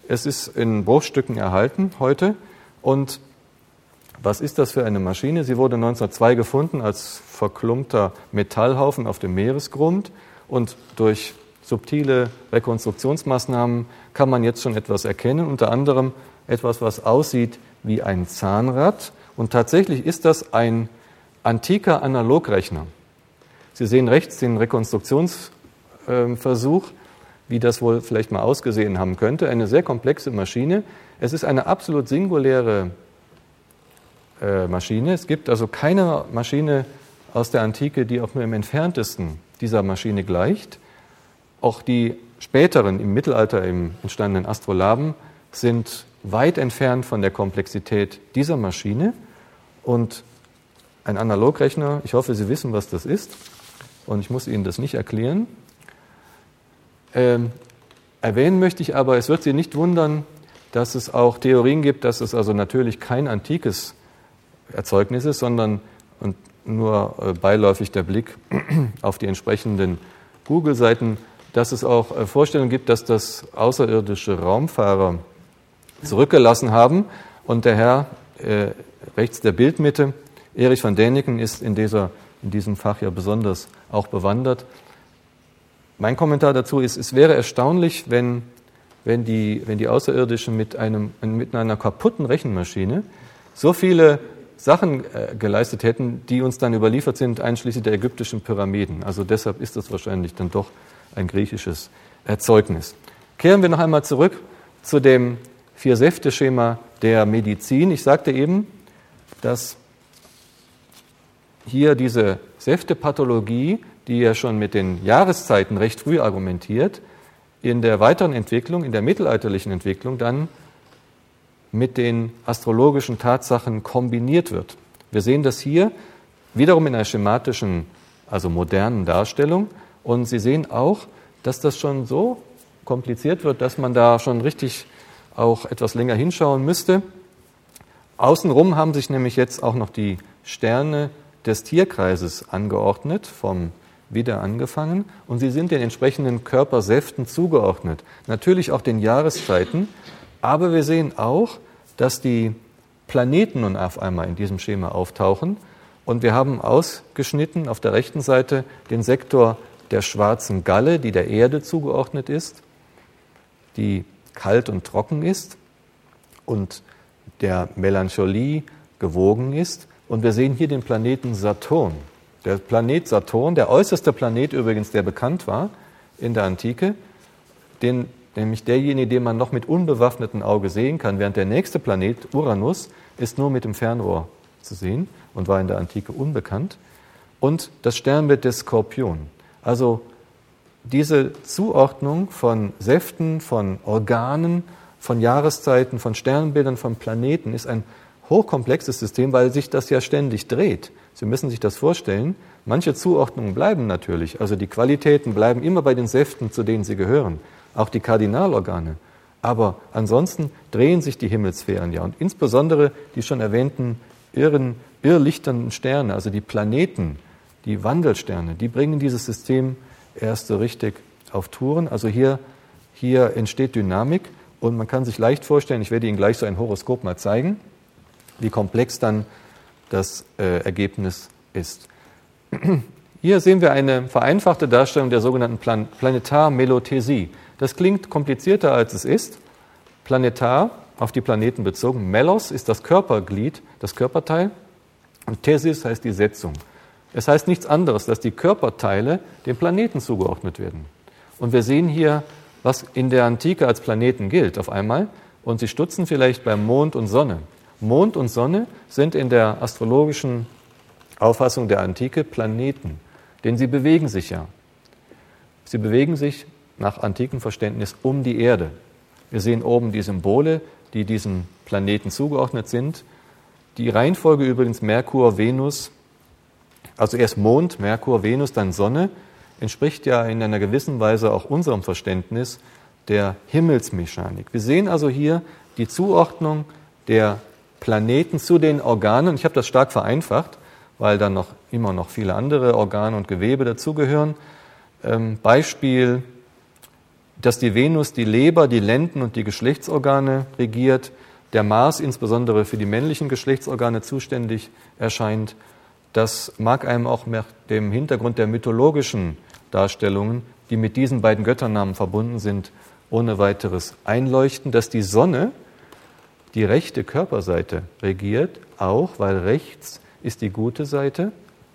Es ist in Bruchstücken erhalten heute. Und was ist das für eine Maschine? Sie wurde neunzehnhundertzwei gefunden als verklumpter Metallhaufen auf dem Meeresgrund. Und durch subtile Rekonstruktionsmaßnahmen kann man jetzt schon etwas erkennen, unter anderem etwas, was aussieht wie ein Zahnrad. Und tatsächlich ist das ein antiker Analogrechner. Sie sehen rechts den Rekonstruktionsversuch, wie das wohl vielleicht mal ausgesehen haben könnte. Eine sehr komplexe Maschine. Es ist eine absolut singuläre äh, Maschine. Es gibt also keine Maschine aus der Antike, die auch nur im entferntesten dieser Maschine gleicht. Auch die späteren, im Mittelalter entstandenen Astrolaben sind weit entfernt von der Komplexität dieser Maschine. Und ein Analogrechner, ich hoffe, Sie wissen, was das ist. Und ich muss Ihnen das nicht erklären. Ähm, erwähnen möchte ich aber, es wird Sie nicht wundern, dass es auch Theorien gibt, dass es also natürlich kein antikes Erzeugnis ist, sondern und nur äh, beiläufig der Blick auf die entsprechenden Google-Seiten, dass es auch äh, Vorstellungen gibt, dass das außerirdische Raumfahrer zurückgelassen haben. Und der Herr äh, rechts der Bildmitte, Erich von Däniken, ist in, dieser, in diesem Fach ja besonders auch bewandert. Mein Kommentar dazu ist, es wäre erstaunlich, wenn, wenn, die, wenn die Außerirdischen mit, einem, mit einer kaputten Rechenmaschine so viele Sachen äh, geleistet hätten, die uns dann überliefert sind, einschließlich der ägyptischen Pyramiden. Also deshalb ist das wahrscheinlich dann doch ein griechisches Erzeugnis. Kehren wir noch einmal zurück zu dem Vier-Säfte-Schema der Medizin. Ich sagte eben, dass hier diese Säftepathologie, die ja schon mit den Jahreszeiten recht früh argumentiert, in der weiteren Entwicklung, in der mittelalterlichen Entwicklung dann mit den astrologischen Tatsachen kombiniert wird. Wir sehen das hier wiederum in einer schematischen, also modernen Darstellung. Und Sie sehen auch, dass das schon so kompliziert wird, dass man da schon richtig auch etwas länger hinschauen müsste. Außenrum haben sich nämlich jetzt auch noch die Sterne des Tierkreises angeordnet, vom Widder angefangen, und sie sind den entsprechenden Körpersäften zugeordnet. Natürlich auch den Jahreszeiten, aber wir sehen auch, dass die Planeten nun auf einmal in diesem Schema auftauchen. Und wir haben ausgeschnitten auf der rechten Seite den Sektor der schwarzen Galle, die der Erde zugeordnet ist, die kalt und trocken ist und der Melancholie gewogen ist. Und wir sehen hier den Planeten Saturn. Der Planet Saturn, der äußerste Planet übrigens, der bekannt war in der Antike, den, nämlich derjenige, den man noch mit unbewaffnetem Auge sehen kann, während der nächste Planet, Uranus, ist nur mit dem Fernrohr zu sehen und war in der Antike unbekannt. Und das Sternbild des Skorpion. Also diese Zuordnung von Säften, von Organen, von Jahreszeiten, von Sternbildern, von Planeten ist ein hochkomplexes System, weil sich das ja ständig dreht. Sie müssen sich das vorstellen. Manche Zuordnungen bleiben natürlich, also die Qualitäten bleiben immer bei den Säften, zu denen sie gehören, auch die Kardinalorgane. Aber ansonsten drehen sich die Himmelssphären ja, und insbesondere die schon erwähnten irren, irrlichternden Sterne, also die Planeten, die Wandelsterne, die bringen dieses System erst so richtig auf Touren. Also hier, hier entsteht Dynamik und man kann sich leicht vorstellen, ich werde Ihnen gleich so ein Horoskop mal zeigen, wie komplex dann das äh, Ergebnis ist. Hier sehen wir eine vereinfachte Darstellung der sogenannten Plan- Planetarmelothesie. Das klingt komplizierter, als es ist. Planetar, auf die Planeten bezogen. Melos ist das Körperglied, das Körperteil. Und Thesis heißt die Setzung. Es heißt nichts anderes, dass die Körperteile den Planeten zugeordnet werden. Und wir sehen hier, was in der Antike als Planeten gilt, auf einmal. Und Sie stutzen vielleicht bei Mond und Sonne. Mond und Sonne sind in der astrologischen Auffassung der Antike Planeten, denn sie bewegen sich ja. Sie bewegen sich nach antikem Verständnis um die Erde. Wir sehen oben die Symbole, die diesen Planeten zugeordnet sind. Die Reihenfolge übrigens Merkur, Venus, also erst Mond, Merkur, Venus, dann Sonne, entspricht ja in einer gewissen Weise auch unserem Verständnis der Himmelsmechanik. Wir sehen also hier die Zuordnung der Planeten zu den Organen. Ich habe das stark vereinfacht, weil dann noch immer noch viele andere Organe und Gewebe dazugehören. Ähm, Beispiel dass die Venus die Leber, die Lenden und die Geschlechtsorgane regiert, der Mars insbesondere für die männlichen Geschlechtsorgane zuständig erscheint. Das mag einem auch mit dem Hintergrund der mythologischen Darstellungen, die mit diesen beiden Götternamen verbunden sind, ohne weiteres einleuchten, dass die Sonne die rechte Körperseite regiert, auch weil rechts ist die gute Seite,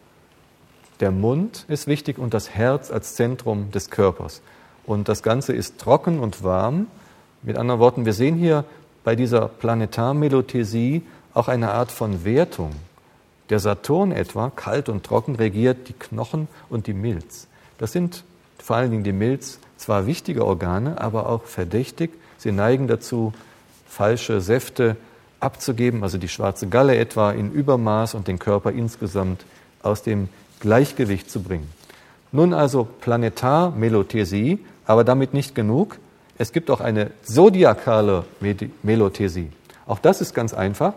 der Mund ist wichtig und das Herz als Zentrum des Körpers. Und das Ganze ist trocken und warm. Mit anderen Worten, wir sehen hier bei dieser Planetarmelothesie auch eine Art von Wertung. Der Saturn etwa, kalt und trocken, regiert die Knochen und die Milz. Das sind vor allen Dingen die Milz zwar wichtige Organe, aber auch verdächtig. Sie neigen dazu, falsche Säfte abzugeben, also die schwarze Galle etwa in Übermaß und den Körper insgesamt aus dem Gleichgewicht zu bringen. Nun also Planetarmelothesie, aber damit nicht genug. Es gibt auch eine zodiakale Melothesie. Auch das ist ganz einfach.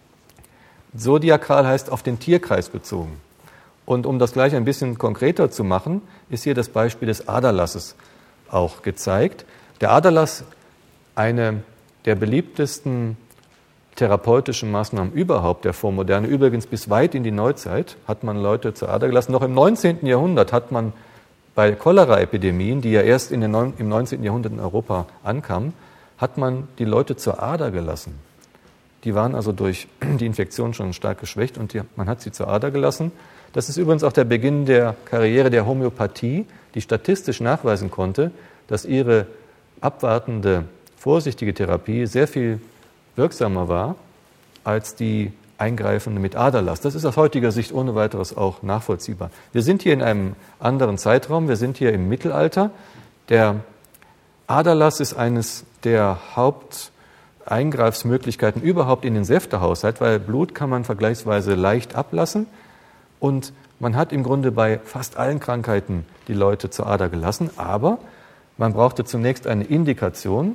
Zodiakal heißt auf den Tierkreis bezogen. Und um das gleich ein bisschen konkreter zu machen, ist hier das Beispiel des Aderlasses auch gezeigt. Der Aderlass, eine der beliebtesten therapeutischen Maßnahmen überhaupt der Vormoderne, übrigens bis weit in die Neuzeit, hat man Leute zur Ader gelassen. Noch im neunzehnten Jahrhundert hat man bei Cholera-Epidemien, die ja erst in den Neun- im neunzehnten Jahrhundert in Europa ankamen, hat man die Leute zur Ader gelassen. Die waren also durch die Infektion schon stark geschwächt und die, man hat sie zur Ader gelassen. Das ist übrigens auch der Beginn der Karriere der Homöopathie, die statistisch nachweisen konnte, dass ihre abwartende, vorsichtige Therapie sehr viel wirksamer war als die eingreifende mit Aderlass. Das ist aus heutiger Sicht ohne weiteres auch nachvollziehbar. Wir sind hier in einem anderen Zeitraum, wir sind hier im Mittelalter. Der Aderlass ist eines der Haupteingreifsmöglichkeiten überhaupt in den Säftehaushalt, weil Blut kann man vergleichsweise leicht ablassen und man hat im Grunde bei fast allen Krankheiten die Leute zur Ader gelassen, aber man brauchte zunächst eine Indikation.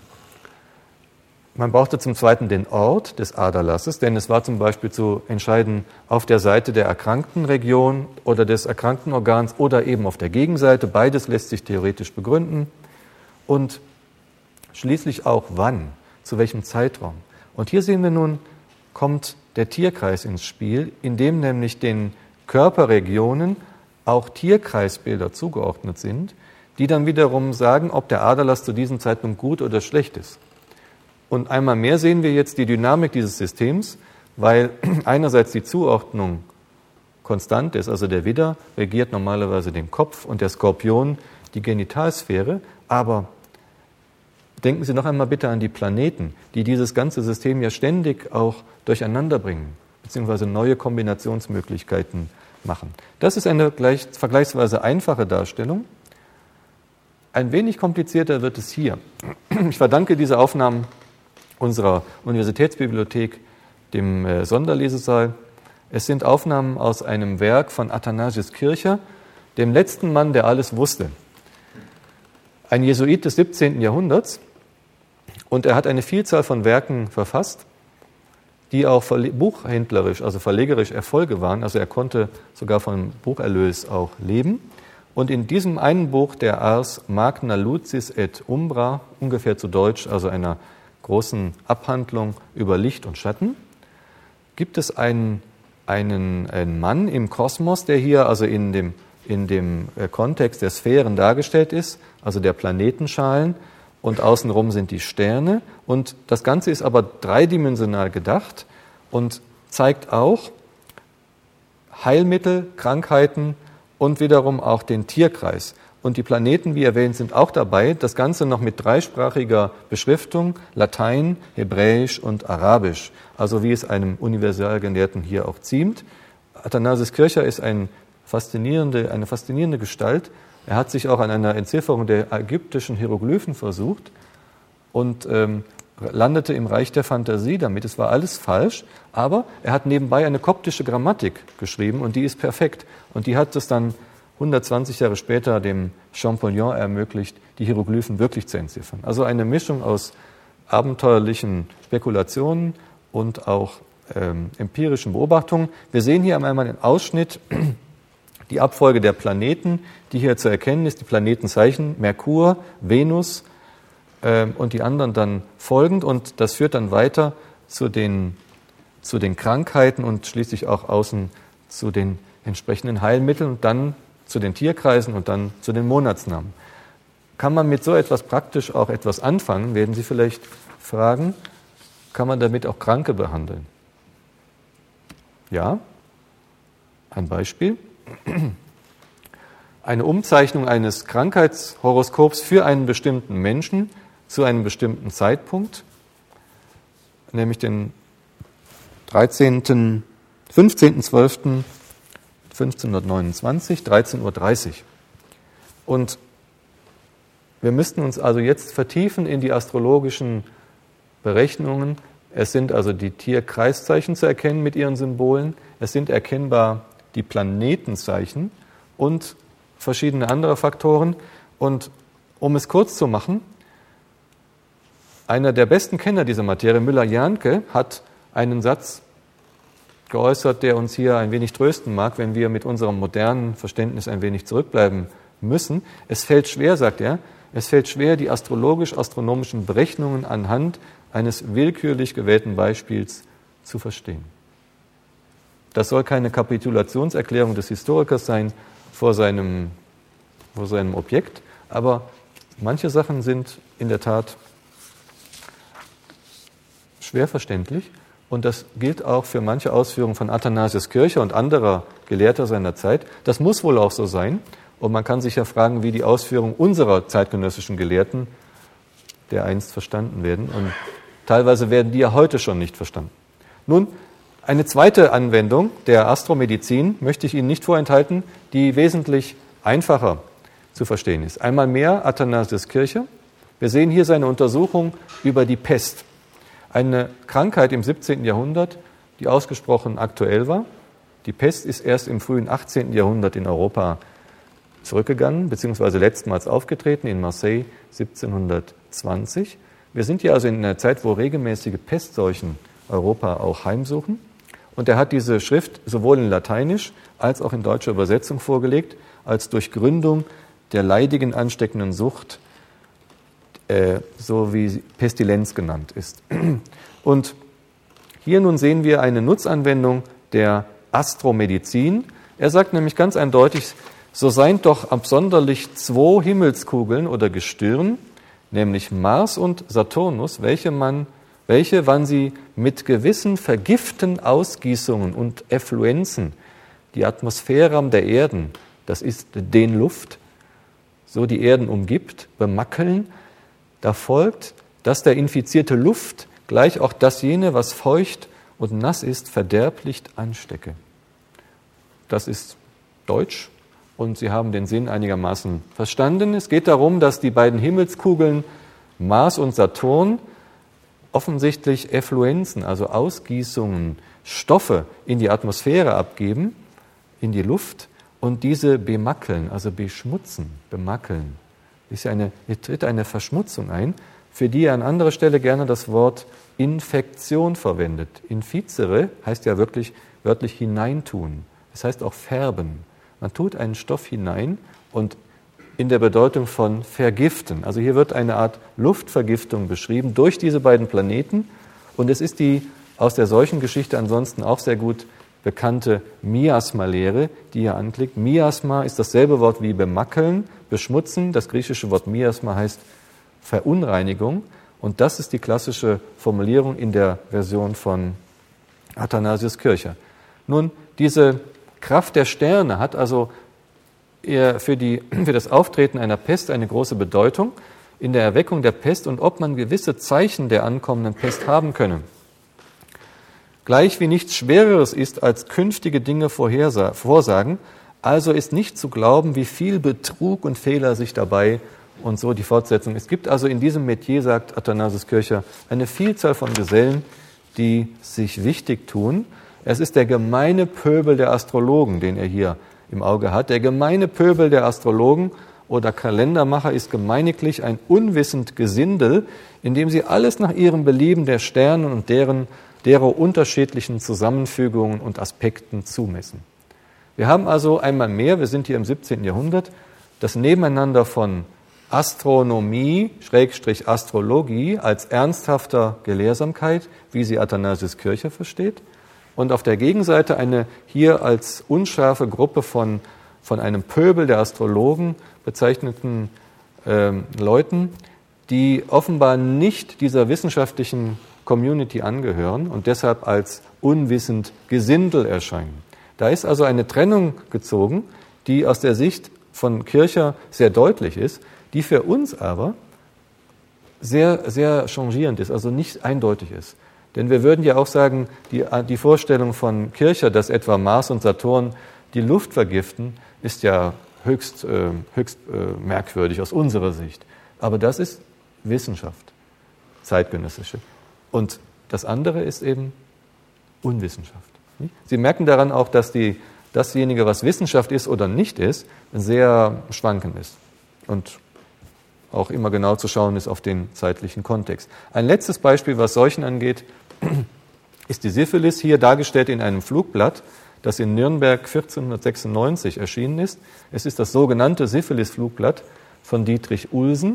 Man brauchte zum Zweiten den Ort des Aderlasses, denn es war zum Beispiel zu entscheiden auf der Seite der erkrankten Region oder des erkrankten Organs oder eben auf der Gegenseite. Beides lässt sich theoretisch begründen. Und schließlich auch wann, zu welchem Zeitraum. Und hier sehen wir nun, kommt der Tierkreis ins Spiel, in dem nämlich den Körperregionen auch Tierkreisbilder zugeordnet sind, die dann wiederum sagen, ob der Aderlass zu diesem Zeitpunkt gut oder schlecht ist. Und einmal mehr sehen wir jetzt die Dynamik dieses Systems, weil einerseits die Zuordnung konstant ist, also der Widder regiert normalerweise den Kopf und der Skorpion die Genitalsphäre, aber denken Sie noch einmal bitte an die Planeten, die dieses ganze System ja ständig auch durcheinander bringen, beziehungsweise neue Kombinationsmöglichkeiten machen. Das ist eine gleich, vergleichsweise einfache Darstellung. Ein wenig komplizierter wird es hier. Ich verdanke diese Aufnahmen unserer Universitätsbibliothek, dem äh, Sonderlesesaal. Es sind Aufnahmen aus einem Werk von Athanasius Kircher, dem letzten Mann, der alles wusste. Ein Jesuit des siebzehnten Jahrhunderts. Und er hat eine Vielzahl von Werken verfasst, die auch buchhändlerisch, also verlegerisch Erfolge waren. Also er konnte sogar vom Bucherlös auch leben. Und in diesem einen Buch, der Ars Magna Lucis et Umbra, ungefähr zu Deutsch, also einer großen Abhandlung über Licht und Schatten, gibt es einen, einen, einen Mann im Kosmos, der hier also in dem, in dem Kontext der Sphären dargestellt ist, also der Planetenschalen, und außenrum sind die Sterne. Und das Ganze ist aber dreidimensional gedacht und zeigt auch Heilmittel, Krankheiten und wiederum auch den Tierkreis. Und die Planeten, wie erwähnt, sind auch dabei. Das Ganze noch mit dreisprachiger Beschriftung, Latein, Hebräisch und Arabisch. Also wie es einem Universalgelehrten hier auch ziemt. Athanasius Kircher ist ein faszinierende, eine faszinierende Gestalt. Er hat sich auch an einer Entzifferung der ägyptischen Hieroglyphen versucht und ähm, landete im Reich der Fantasie damit. Es war alles falsch, aber er hat nebenbei eine koptische Grammatik geschrieben und die ist perfekt. Und die hat es dann hundertzwanzig Jahre später dem Champollion ermöglicht, die Hieroglyphen wirklich zu entziffern. Also eine Mischung aus abenteuerlichen Spekulationen und auch ähm, empirischen Beobachtungen. Wir sehen hier einmal einen Ausschnitt Die Abfolge der Planeten, die hier zu erkennen ist, die Planetenzeichen Merkur, Venus äh, und die anderen dann folgend. Und das führt dann weiter zu den, zu den Krankheiten und schließlich auch außen zu den entsprechenden Heilmitteln und dann zu den Tierkreisen und dann zu den Monatsnamen. Kann man mit so etwas praktisch auch etwas anfangen, werden Sie vielleicht fragen. Kann man damit auch Kranke behandeln? Ja, ein Beispiel. Eine Umzeichnung eines Krankheitshoroskops für einen bestimmten Menschen zu einem bestimmten Zeitpunkt, nämlich den dreizehnten, fünfzehnten zwölften fünfzehnhundertneunundzwanzig, dreizehn Uhr dreißig. Und wir müssten uns also jetzt vertiefen in die astrologischen Berechnungen. Es sind also die Tierkreiszeichen zu erkennen mit ihren Symbolen. Es sind erkennbar die Planetenzeichen und verschiedene andere Faktoren. Und um es kurz zu machen, einer der besten Kenner dieser Materie, Müller-Jahnke, hat einen Satz geäußert, der uns hier ein wenig trösten mag, wenn wir mit unserem modernen Verständnis ein wenig zurückbleiben müssen. Es fällt schwer, sagt er, es fällt schwer, die astrologisch-astronomischen Berechnungen anhand eines willkürlich gewählten Beispiels zu verstehen. Das soll keine Kapitulationserklärung des Historikers sein vor seinem, vor seinem Objekt, aber manche Sachen sind in der Tat schwer verständlich. Und das gilt auch für manche Ausführungen von Athanasius Kircher und anderer Gelehrter seiner Zeit. Das muss wohl auch so sein. Und man kann sich ja fragen, wie die Ausführungen unserer zeitgenössischen Gelehrten dereinst verstanden werden. Und teilweise werden die ja heute schon nicht verstanden. Nun, eine zweite Anwendung der Astromedizin möchte ich Ihnen nicht vorenthalten, die wesentlich einfacher zu verstehen ist. Einmal mehr Athanasius Kircher. Wir sehen hier seine Untersuchung über die Pest. Eine Krankheit im siebzehnten Jahrhundert, die ausgesprochen aktuell war. Die Pest ist erst im frühen achtzehnten Jahrhundert in Europa zurückgegangen, beziehungsweise letztmals aufgetreten in Marseille siebzehnhundertzwanzig. Wir sind hier also in einer Zeit, wo regelmäßige Pestseuchen Europa auch heimsuchen. Und er hat diese Schrift sowohl in Lateinisch als auch in deutscher Übersetzung vorgelegt, als Durchgründung der leidigen ansteckenden Sucht, so wie Pestilenz genannt ist. Und hier nun sehen wir eine Nutzanwendung der Astromedizin. Er sagt nämlich ganz eindeutig, so seien doch absonderlich zwei Himmelskugeln oder Gestirn, nämlich Mars und Saturnus, welche man, welche, wann sie mit gewissen vergiften Ausgießungen und Effluenzen die Atmosphäre der Erden, das ist den Luft, so die Erden umgibt, bemackeln. Da folgt, dass der infizierte Luft gleich auch das jene, was feucht und nass ist, verderblich anstecke. Das ist Deutsch und Sie haben den Sinn einigermaßen verstanden. Es geht darum, dass die beiden Himmelskugeln Mars und Saturn offensichtlich Effluenzen, also Ausgießungen, Stoffe in die Atmosphäre abgeben, in die Luft und diese bemackeln, also beschmutzen, bemackeln. Ist ja eine, hier tritt eine Verschmutzung ein, für die er an anderer Stelle gerne das Wort Infektion verwendet. Infizere heißt ja wirklich wörtlich hineintun. Das heißt auch färben. Man tut einen Stoff hinein und in der Bedeutung von vergiften. Also hier wird eine Art Luftvergiftung beschrieben durch diese beiden Planeten. Und es ist die aus der Seuchengeschichte ansonsten auch sehr gut bekannte Miasma-Lehre, die hier anklickt. Miasma ist dasselbe Wort wie bemackeln, beschmutzen. Das griechische Wort Miasma heißt Verunreinigung. Und das ist die klassische Formulierung in der Version von Athanasius Kircher. Nun, diese Kraft der Sterne hat also eher für, die, für das Auftreten einer Pest eine große Bedeutung in der Erweckung der Pest und ob man gewisse Zeichen der ankommenden Pest haben könne. Gleich wie nichts Schwereres ist als künftige Dinge vorsagen, also ist nicht zu glauben, wie viel Betrug und Fehler sich dabei und so die Fortsetzung. Es gibt also in diesem Metier, sagt Athanasius Kircher, eine Vielzahl von Gesellen, die sich wichtig tun. Es ist der gemeine Pöbel der Astrologen, den er hier im Auge hat. Der gemeine Pöbel der Astrologen oder Kalendermacher ist gemeiniglich ein unwissend Gesindel, in dem sie alles nach ihrem Belieben der Sterne und deren, derer unterschiedlichen Zusammenfügungen und Aspekten zumessen. Wir haben also einmal mehr, wir sind hier im siebzehnten Jahrhundert, das Nebeneinander von Astronomie, Schrägstrich Astrologie als ernsthafter Gelehrsamkeit, wie sie Athanasius Kircher versteht, und auf der Gegenseite eine hier als unscharfe Gruppe von, von einem Pöbel der Astrologen bezeichneten ähm, Leuten, die offenbar nicht dieser wissenschaftlichen Community angehören und deshalb als unwissend Gesindel erscheinen. Da ist also eine Trennung gezogen, die aus der Sicht von Kircher sehr deutlich ist, die für uns aber sehr, sehr changierend ist, also nicht eindeutig ist. Denn wir würden ja auch sagen, die, die Vorstellung von Kircher, dass etwa Mars und Saturn die Luft vergiften, ist ja höchst, äh, höchst äh, merkwürdig aus unserer Sicht. Aber das ist Wissenschaft, zeitgenössische. Und das andere ist eben Unwissenschaft. Sie merken daran auch, dass die, dasjenige, was Wissenschaft ist oder nicht ist, sehr schwankend ist. Und auch immer genau zu schauen ist auf den zeitlichen Kontext. Ein letztes Beispiel, was Seuchen angeht, ist die Syphilis, hier dargestellt in einem Flugblatt, das in Nürnberg vierzehnhundertsechsundneunzig erschienen ist. Es ist das sogenannte Syphilis-Flugblatt von Dietrich Ulsen.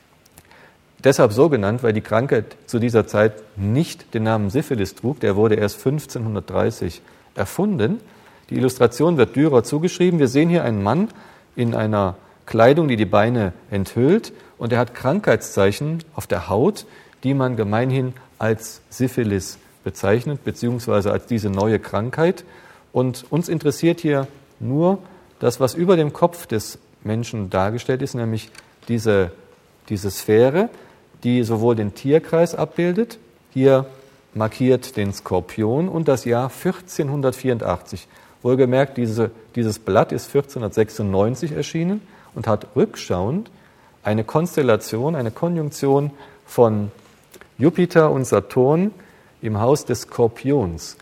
Deshalb so genannt, weil die Krankheit zu dieser Zeit nicht den Namen Syphilis trug. Der wurde erst fünfzehnhundertdreißig erfunden. Die Illustration wird Dürer zugeschrieben. Wir sehen hier einen Mann in einer Kleidung, die die Beine enthüllt, und er hat Krankheitszeichen auf der Haut, die man gemeinhin als Syphilis bezeichnet, beziehungsweise als diese neue Krankheit. Und uns interessiert hier nur das, was über dem Kopf des Menschen dargestellt ist, nämlich diese, diese Sphäre, die sowohl den Tierkreis abbildet, hier markiert den Skorpion, und das Jahr vierzehnhundertvierundachtzig. Wohlgemerkt, diese, dieses Blatt ist vierzehnhundertsechsundneunzig erschienen und hat rückschauend eine Konstellation, eine Konjunktion von Jupiter und Saturn im Haus des Skorpions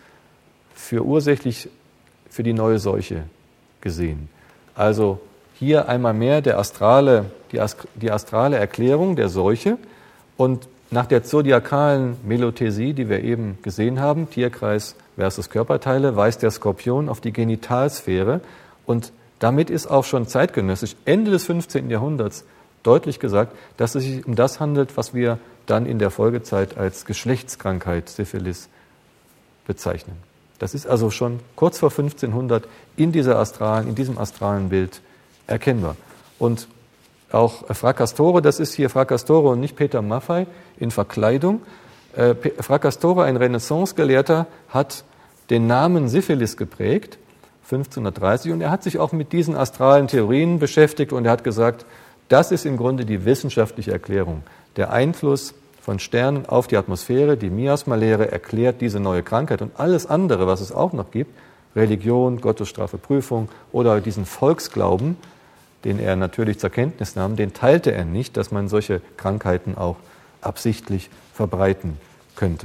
für ursächlich für die neue Seuche gesehen. Also hier einmal mehr der astrale, die, Ast, die astrale Erklärung der Seuche, und nach der zodiakalen Melothesie, die wir eben gesehen haben, Tierkreis versus Körperteile, weist der Skorpion auf die Genitalsphäre, und damit ist auch schon zeitgenössisch Ende des fünfzehnten Jahrhunderts deutlich gesagt, dass es sich um das handelt, was wir dann in der Folgezeit als Geschlechtskrankheit Syphilis bezeichnen. Das ist also schon kurz vor fünfzehnhundert in dieser astralen, in diesem astralen Bild erkennbar. Und auch Fracastore, das ist hier Fracastore und nicht Peter Maffei in Verkleidung. Äh, Fracastore, ein Renaissance-Gelehrter, hat den Namen Syphilis geprägt, fünfzehnhundertdreißig, und er hat sich auch mit diesen astralen Theorien beschäftigt, und er hat gesagt, das ist im Grunde die wissenschaftliche Erklärung. Der Einfluss von Sternen auf die Atmosphäre, die Miasma-Lehre erklärt diese neue Krankheit, und alles andere, was es auch noch gibt, Religion, Gottesstrafe, Prüfung oder diesen Volksglauben, den er natürlich zur Kenntnis nahm, den teilte er nicht, dass man solche Krankheiten auch absichtlich verbreiten könnte.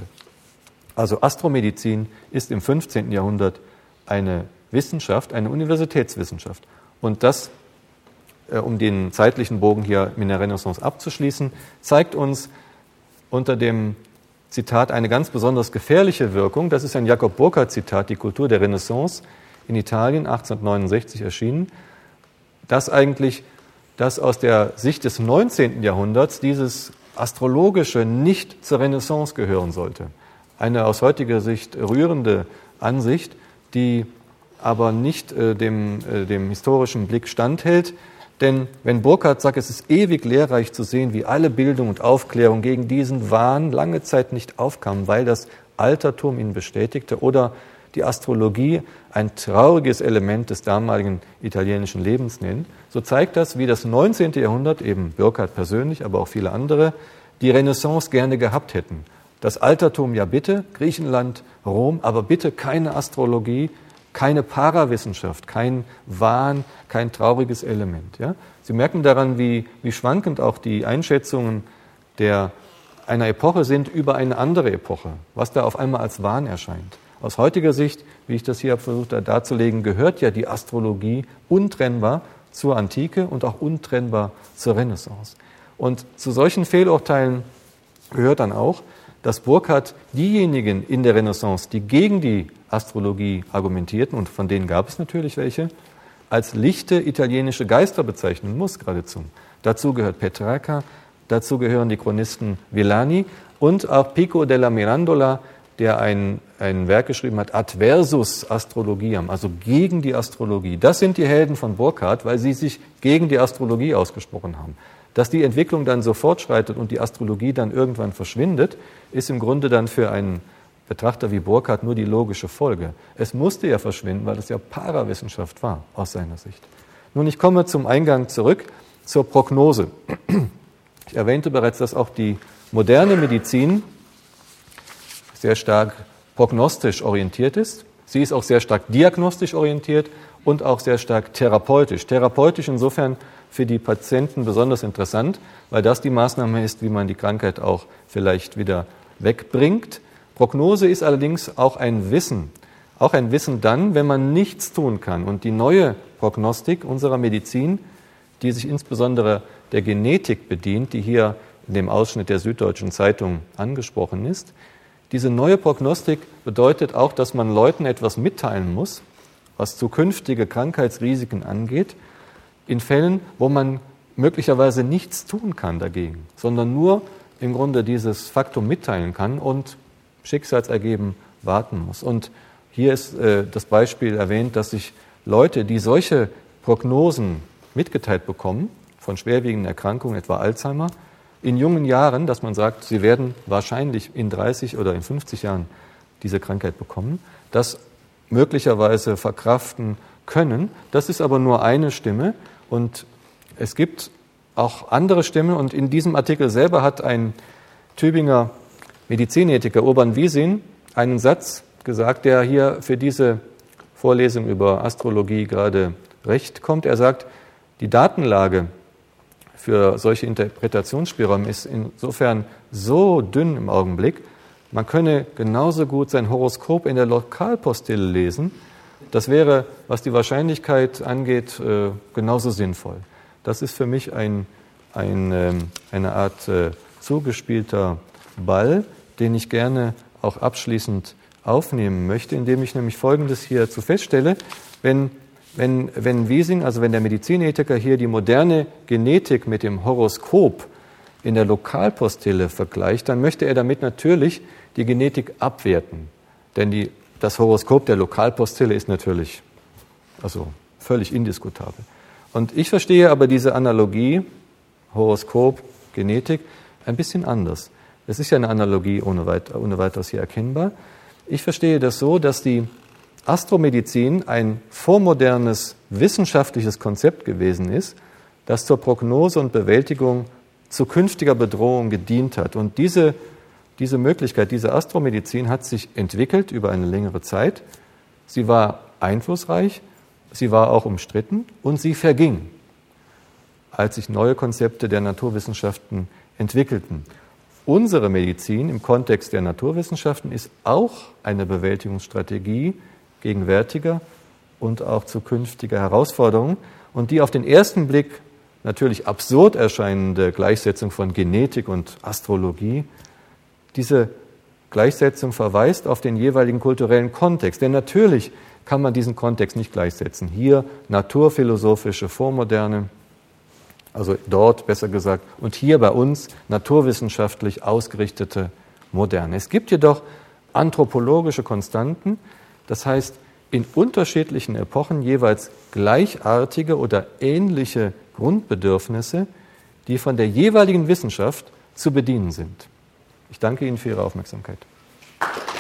Also Astromedizin ist im fünfzehnten Jahrhundert eine Wissenschaft, eine Universitätswissenschaft. Und das, äh, um den zeitlichen Bogen hier in der Renaissance abzuschließen, zeigt uns unter dem Zitat eine ganz besonders gefährliche Wirkung. Das ist ein Jakob Burckhardt-Zitat, die Kultur der Renaissance in Italien, achtzehnhundertneunundsechzig erschienen, dass eigentlich das aus der Sicht des neunzehnten Jahrhunderts dieses Astrologische nicht zur Renaissance gehören sollte. Eine aus heutiger Sicht rührende Ansicht, die aber nicht äh, dem, äh, dem historischen Blick standhält. Denn wenn Burckhardt sagt, es ist ewig lehrreich zu sehen, wie alle Bildung und Aufklärung gegen diesen Wahn lange Zeit nicht aufkam, weil das Altertum ihn bestätigte oder die Astrologie ein trauriges Element des damaligen italienischen Lebens nennt, so zeigt das, wie das neunzehnte Jahrhundert, eben Burckhardt persönlich, aber auch viele andere, die Renaissance gerne gehabt hätten. Das Altertum ja bitte, Griechenland, Rom, aber bitte keine Astrologie, keine Parawissenschaft, kein Wahn, kein trauriges Element. Ja? Sie merken daran, wie, wie schwankend auch die Einschätzungen der, einer Epoche sind über eine andere Epoche, was da auf einmal als Wahn erscheint. Aus heutiger Sicht, wie ich das hier habe versucht darzulegen, gehört ja die Astrologie untrennbar zur Antike und auch untrennbar zur Renaissance. Und zu solchen Fehlurteilen gehört dann auch, dass Burckhardt diejenigen in der Renaissance, die gegen die Astrologie argumentierten, und von denen gab es natürlich welche, als lichte italienische Geister bezeichnen muss geradezu. Dazu gehört Petrarca, dazu gehören die Chronisten Villani und auch Pico della Mirandola, der ein, ein Werk geschrieben hat, Adversus Astrologiam, also gegen die Astrologie. Das sind die Helden von Burckhardt, weil sie sich gegen die Astrologie ausgesprochen haben. Dass die Entwicklung dann so fortschreitet und die Astrologie dann irgendwann verschwindet, ist im Grunde dann für einen Betrachter wie Burckhardt nur die logische Folge. Es musste ja verschwinden, weil es ja Parawissenschaft war, aus seiner Sicht. Nun, ich komme zum Eingang zurück, zur Prognose. Ich erwähnte bereits, dass auch die moderne Medizin sehr stark prognostisch orientiert ist. Sie ist auch sehr stark diagnostisch orientiert und auch sehr stark therapeutisch. Therapeutisch insofern für die Patienten besonders interessant, weil das die Maßnahme ist, wie man die Krankheit auch vielleicht wieder wegbringt. Prognose ist allerdings auch ein Wissen. Auch ein Wissen dann, wenn man nichts tun kann. Und die neue Prognostik unserer Medizin, die sich insbesondere der Genetik bedient, die hier in dem Ausschnitt der Süddeutschen Zeitung angesprochen ist, diese neue Prognostik bedeutet auch, dass man Leuten etwas mitteilen muss, was zukünftige Krankheitsrisiken angeht, in Fällen, wo man möglicherweise nichts tun kann dagegen, sondern nur im Grunde dieses Faktum mitteilen kann und schicksalsergeben warten muss. Und hier ist äh, das Beispiel erwähnt, dass sich Leute, die solche Prognosen mitgeteilt bekommen, von schwerwiegenden Erkrankungen, etwa Alzheimer, in jungen Jahren, dass man sagt, sie werden wahrscheinlich in dreißig oder in fünfzig Jahren diese Krankheit bekommen, das möglicherweise verkraften können. Das ist aber nur eine Stimme und es gibt auch andere Stimmen. Und in diesem Artikel selber hat ein Tübinger Medizinethiker, Urban Wiesin, einen Satz gesagt, der hier für diese Vorlesung über Astrologie gerade recht kommt. Er sagt, die Datenlage für solche Interpretationsspielräume ist insofern so dünn im Augenblick, man könne genauso gut sein Horoskop in der Lokalpostille lesen. Das wäre, was die Wahrscheinlichkeit angeht, genauso sinnvoll. Das ist für mich ein, ein, eine Art zugespielter Ball, den ich gerne auch abschließend aufnehmen möchte, indem ich nämlich Folgendes hierzu feststelle. Wenn Wenn, wenn Wiesing, also wenn der Medizinethiker hier die moderne Genetik mit dem Horoskop in der Lokalpostille vergleicht, dann möchte er damit natürlich die Genetik abwerten. Denn die, das Horoskop der Lokalpostille ist natürlich also völlig indiskutabel. Und ich verstehe aber diese Analogie, Horoskop, Genetik, ein bisschen anders. Es ist ja eine Analogie ohne, weit, ohne weiteres hier erkennbar. Ich verstehe das so, dass die Astromedizin ein vormodernes wissenschaftliches Konzept gewesen ist, das zur Prognose und Bewältigung zukünftiger Bedrohung gedient hat. Und diese, diese Möglichkeit, diese Astromedizin hat sich entwickelt über eine längere Zeit. Sie war einflussreich, sie war auch umstritten und sie verging, als sich neue Konzepte der Naturwissenschaften entwickelten. Unsere Medizin im Kontext der Naturwissenschaften ist auch eine Bewältigungsstrategie gegenwärtiger und auch zukünftiger Herausforderungen. Und die auf den ersten Blick natürlich absurd erscheinende Gleichsetzung von Genetik und Astrologie, diese Gleichsetzung verweist auf den jeweiligen kulturellen Kontext. Denn natürlich kann man diesen Kontext nicht gleichsetzen. Hier naturphilosophische Vormoderne, also dort besser gesagt, und hier bei uns naturwissenschaftlich ausgerichtete Moderne. Es gibt jedoch anthropologische Konstanten, das heißt, in unterschiedlichen Epochen jeweils gleichartige oder ähnliche Grundbedürfnisse, die von der jeweiligen Wissenschaft zu bedienen sind. Ich danke Ihnen für Ihre Aufmerksamkeit.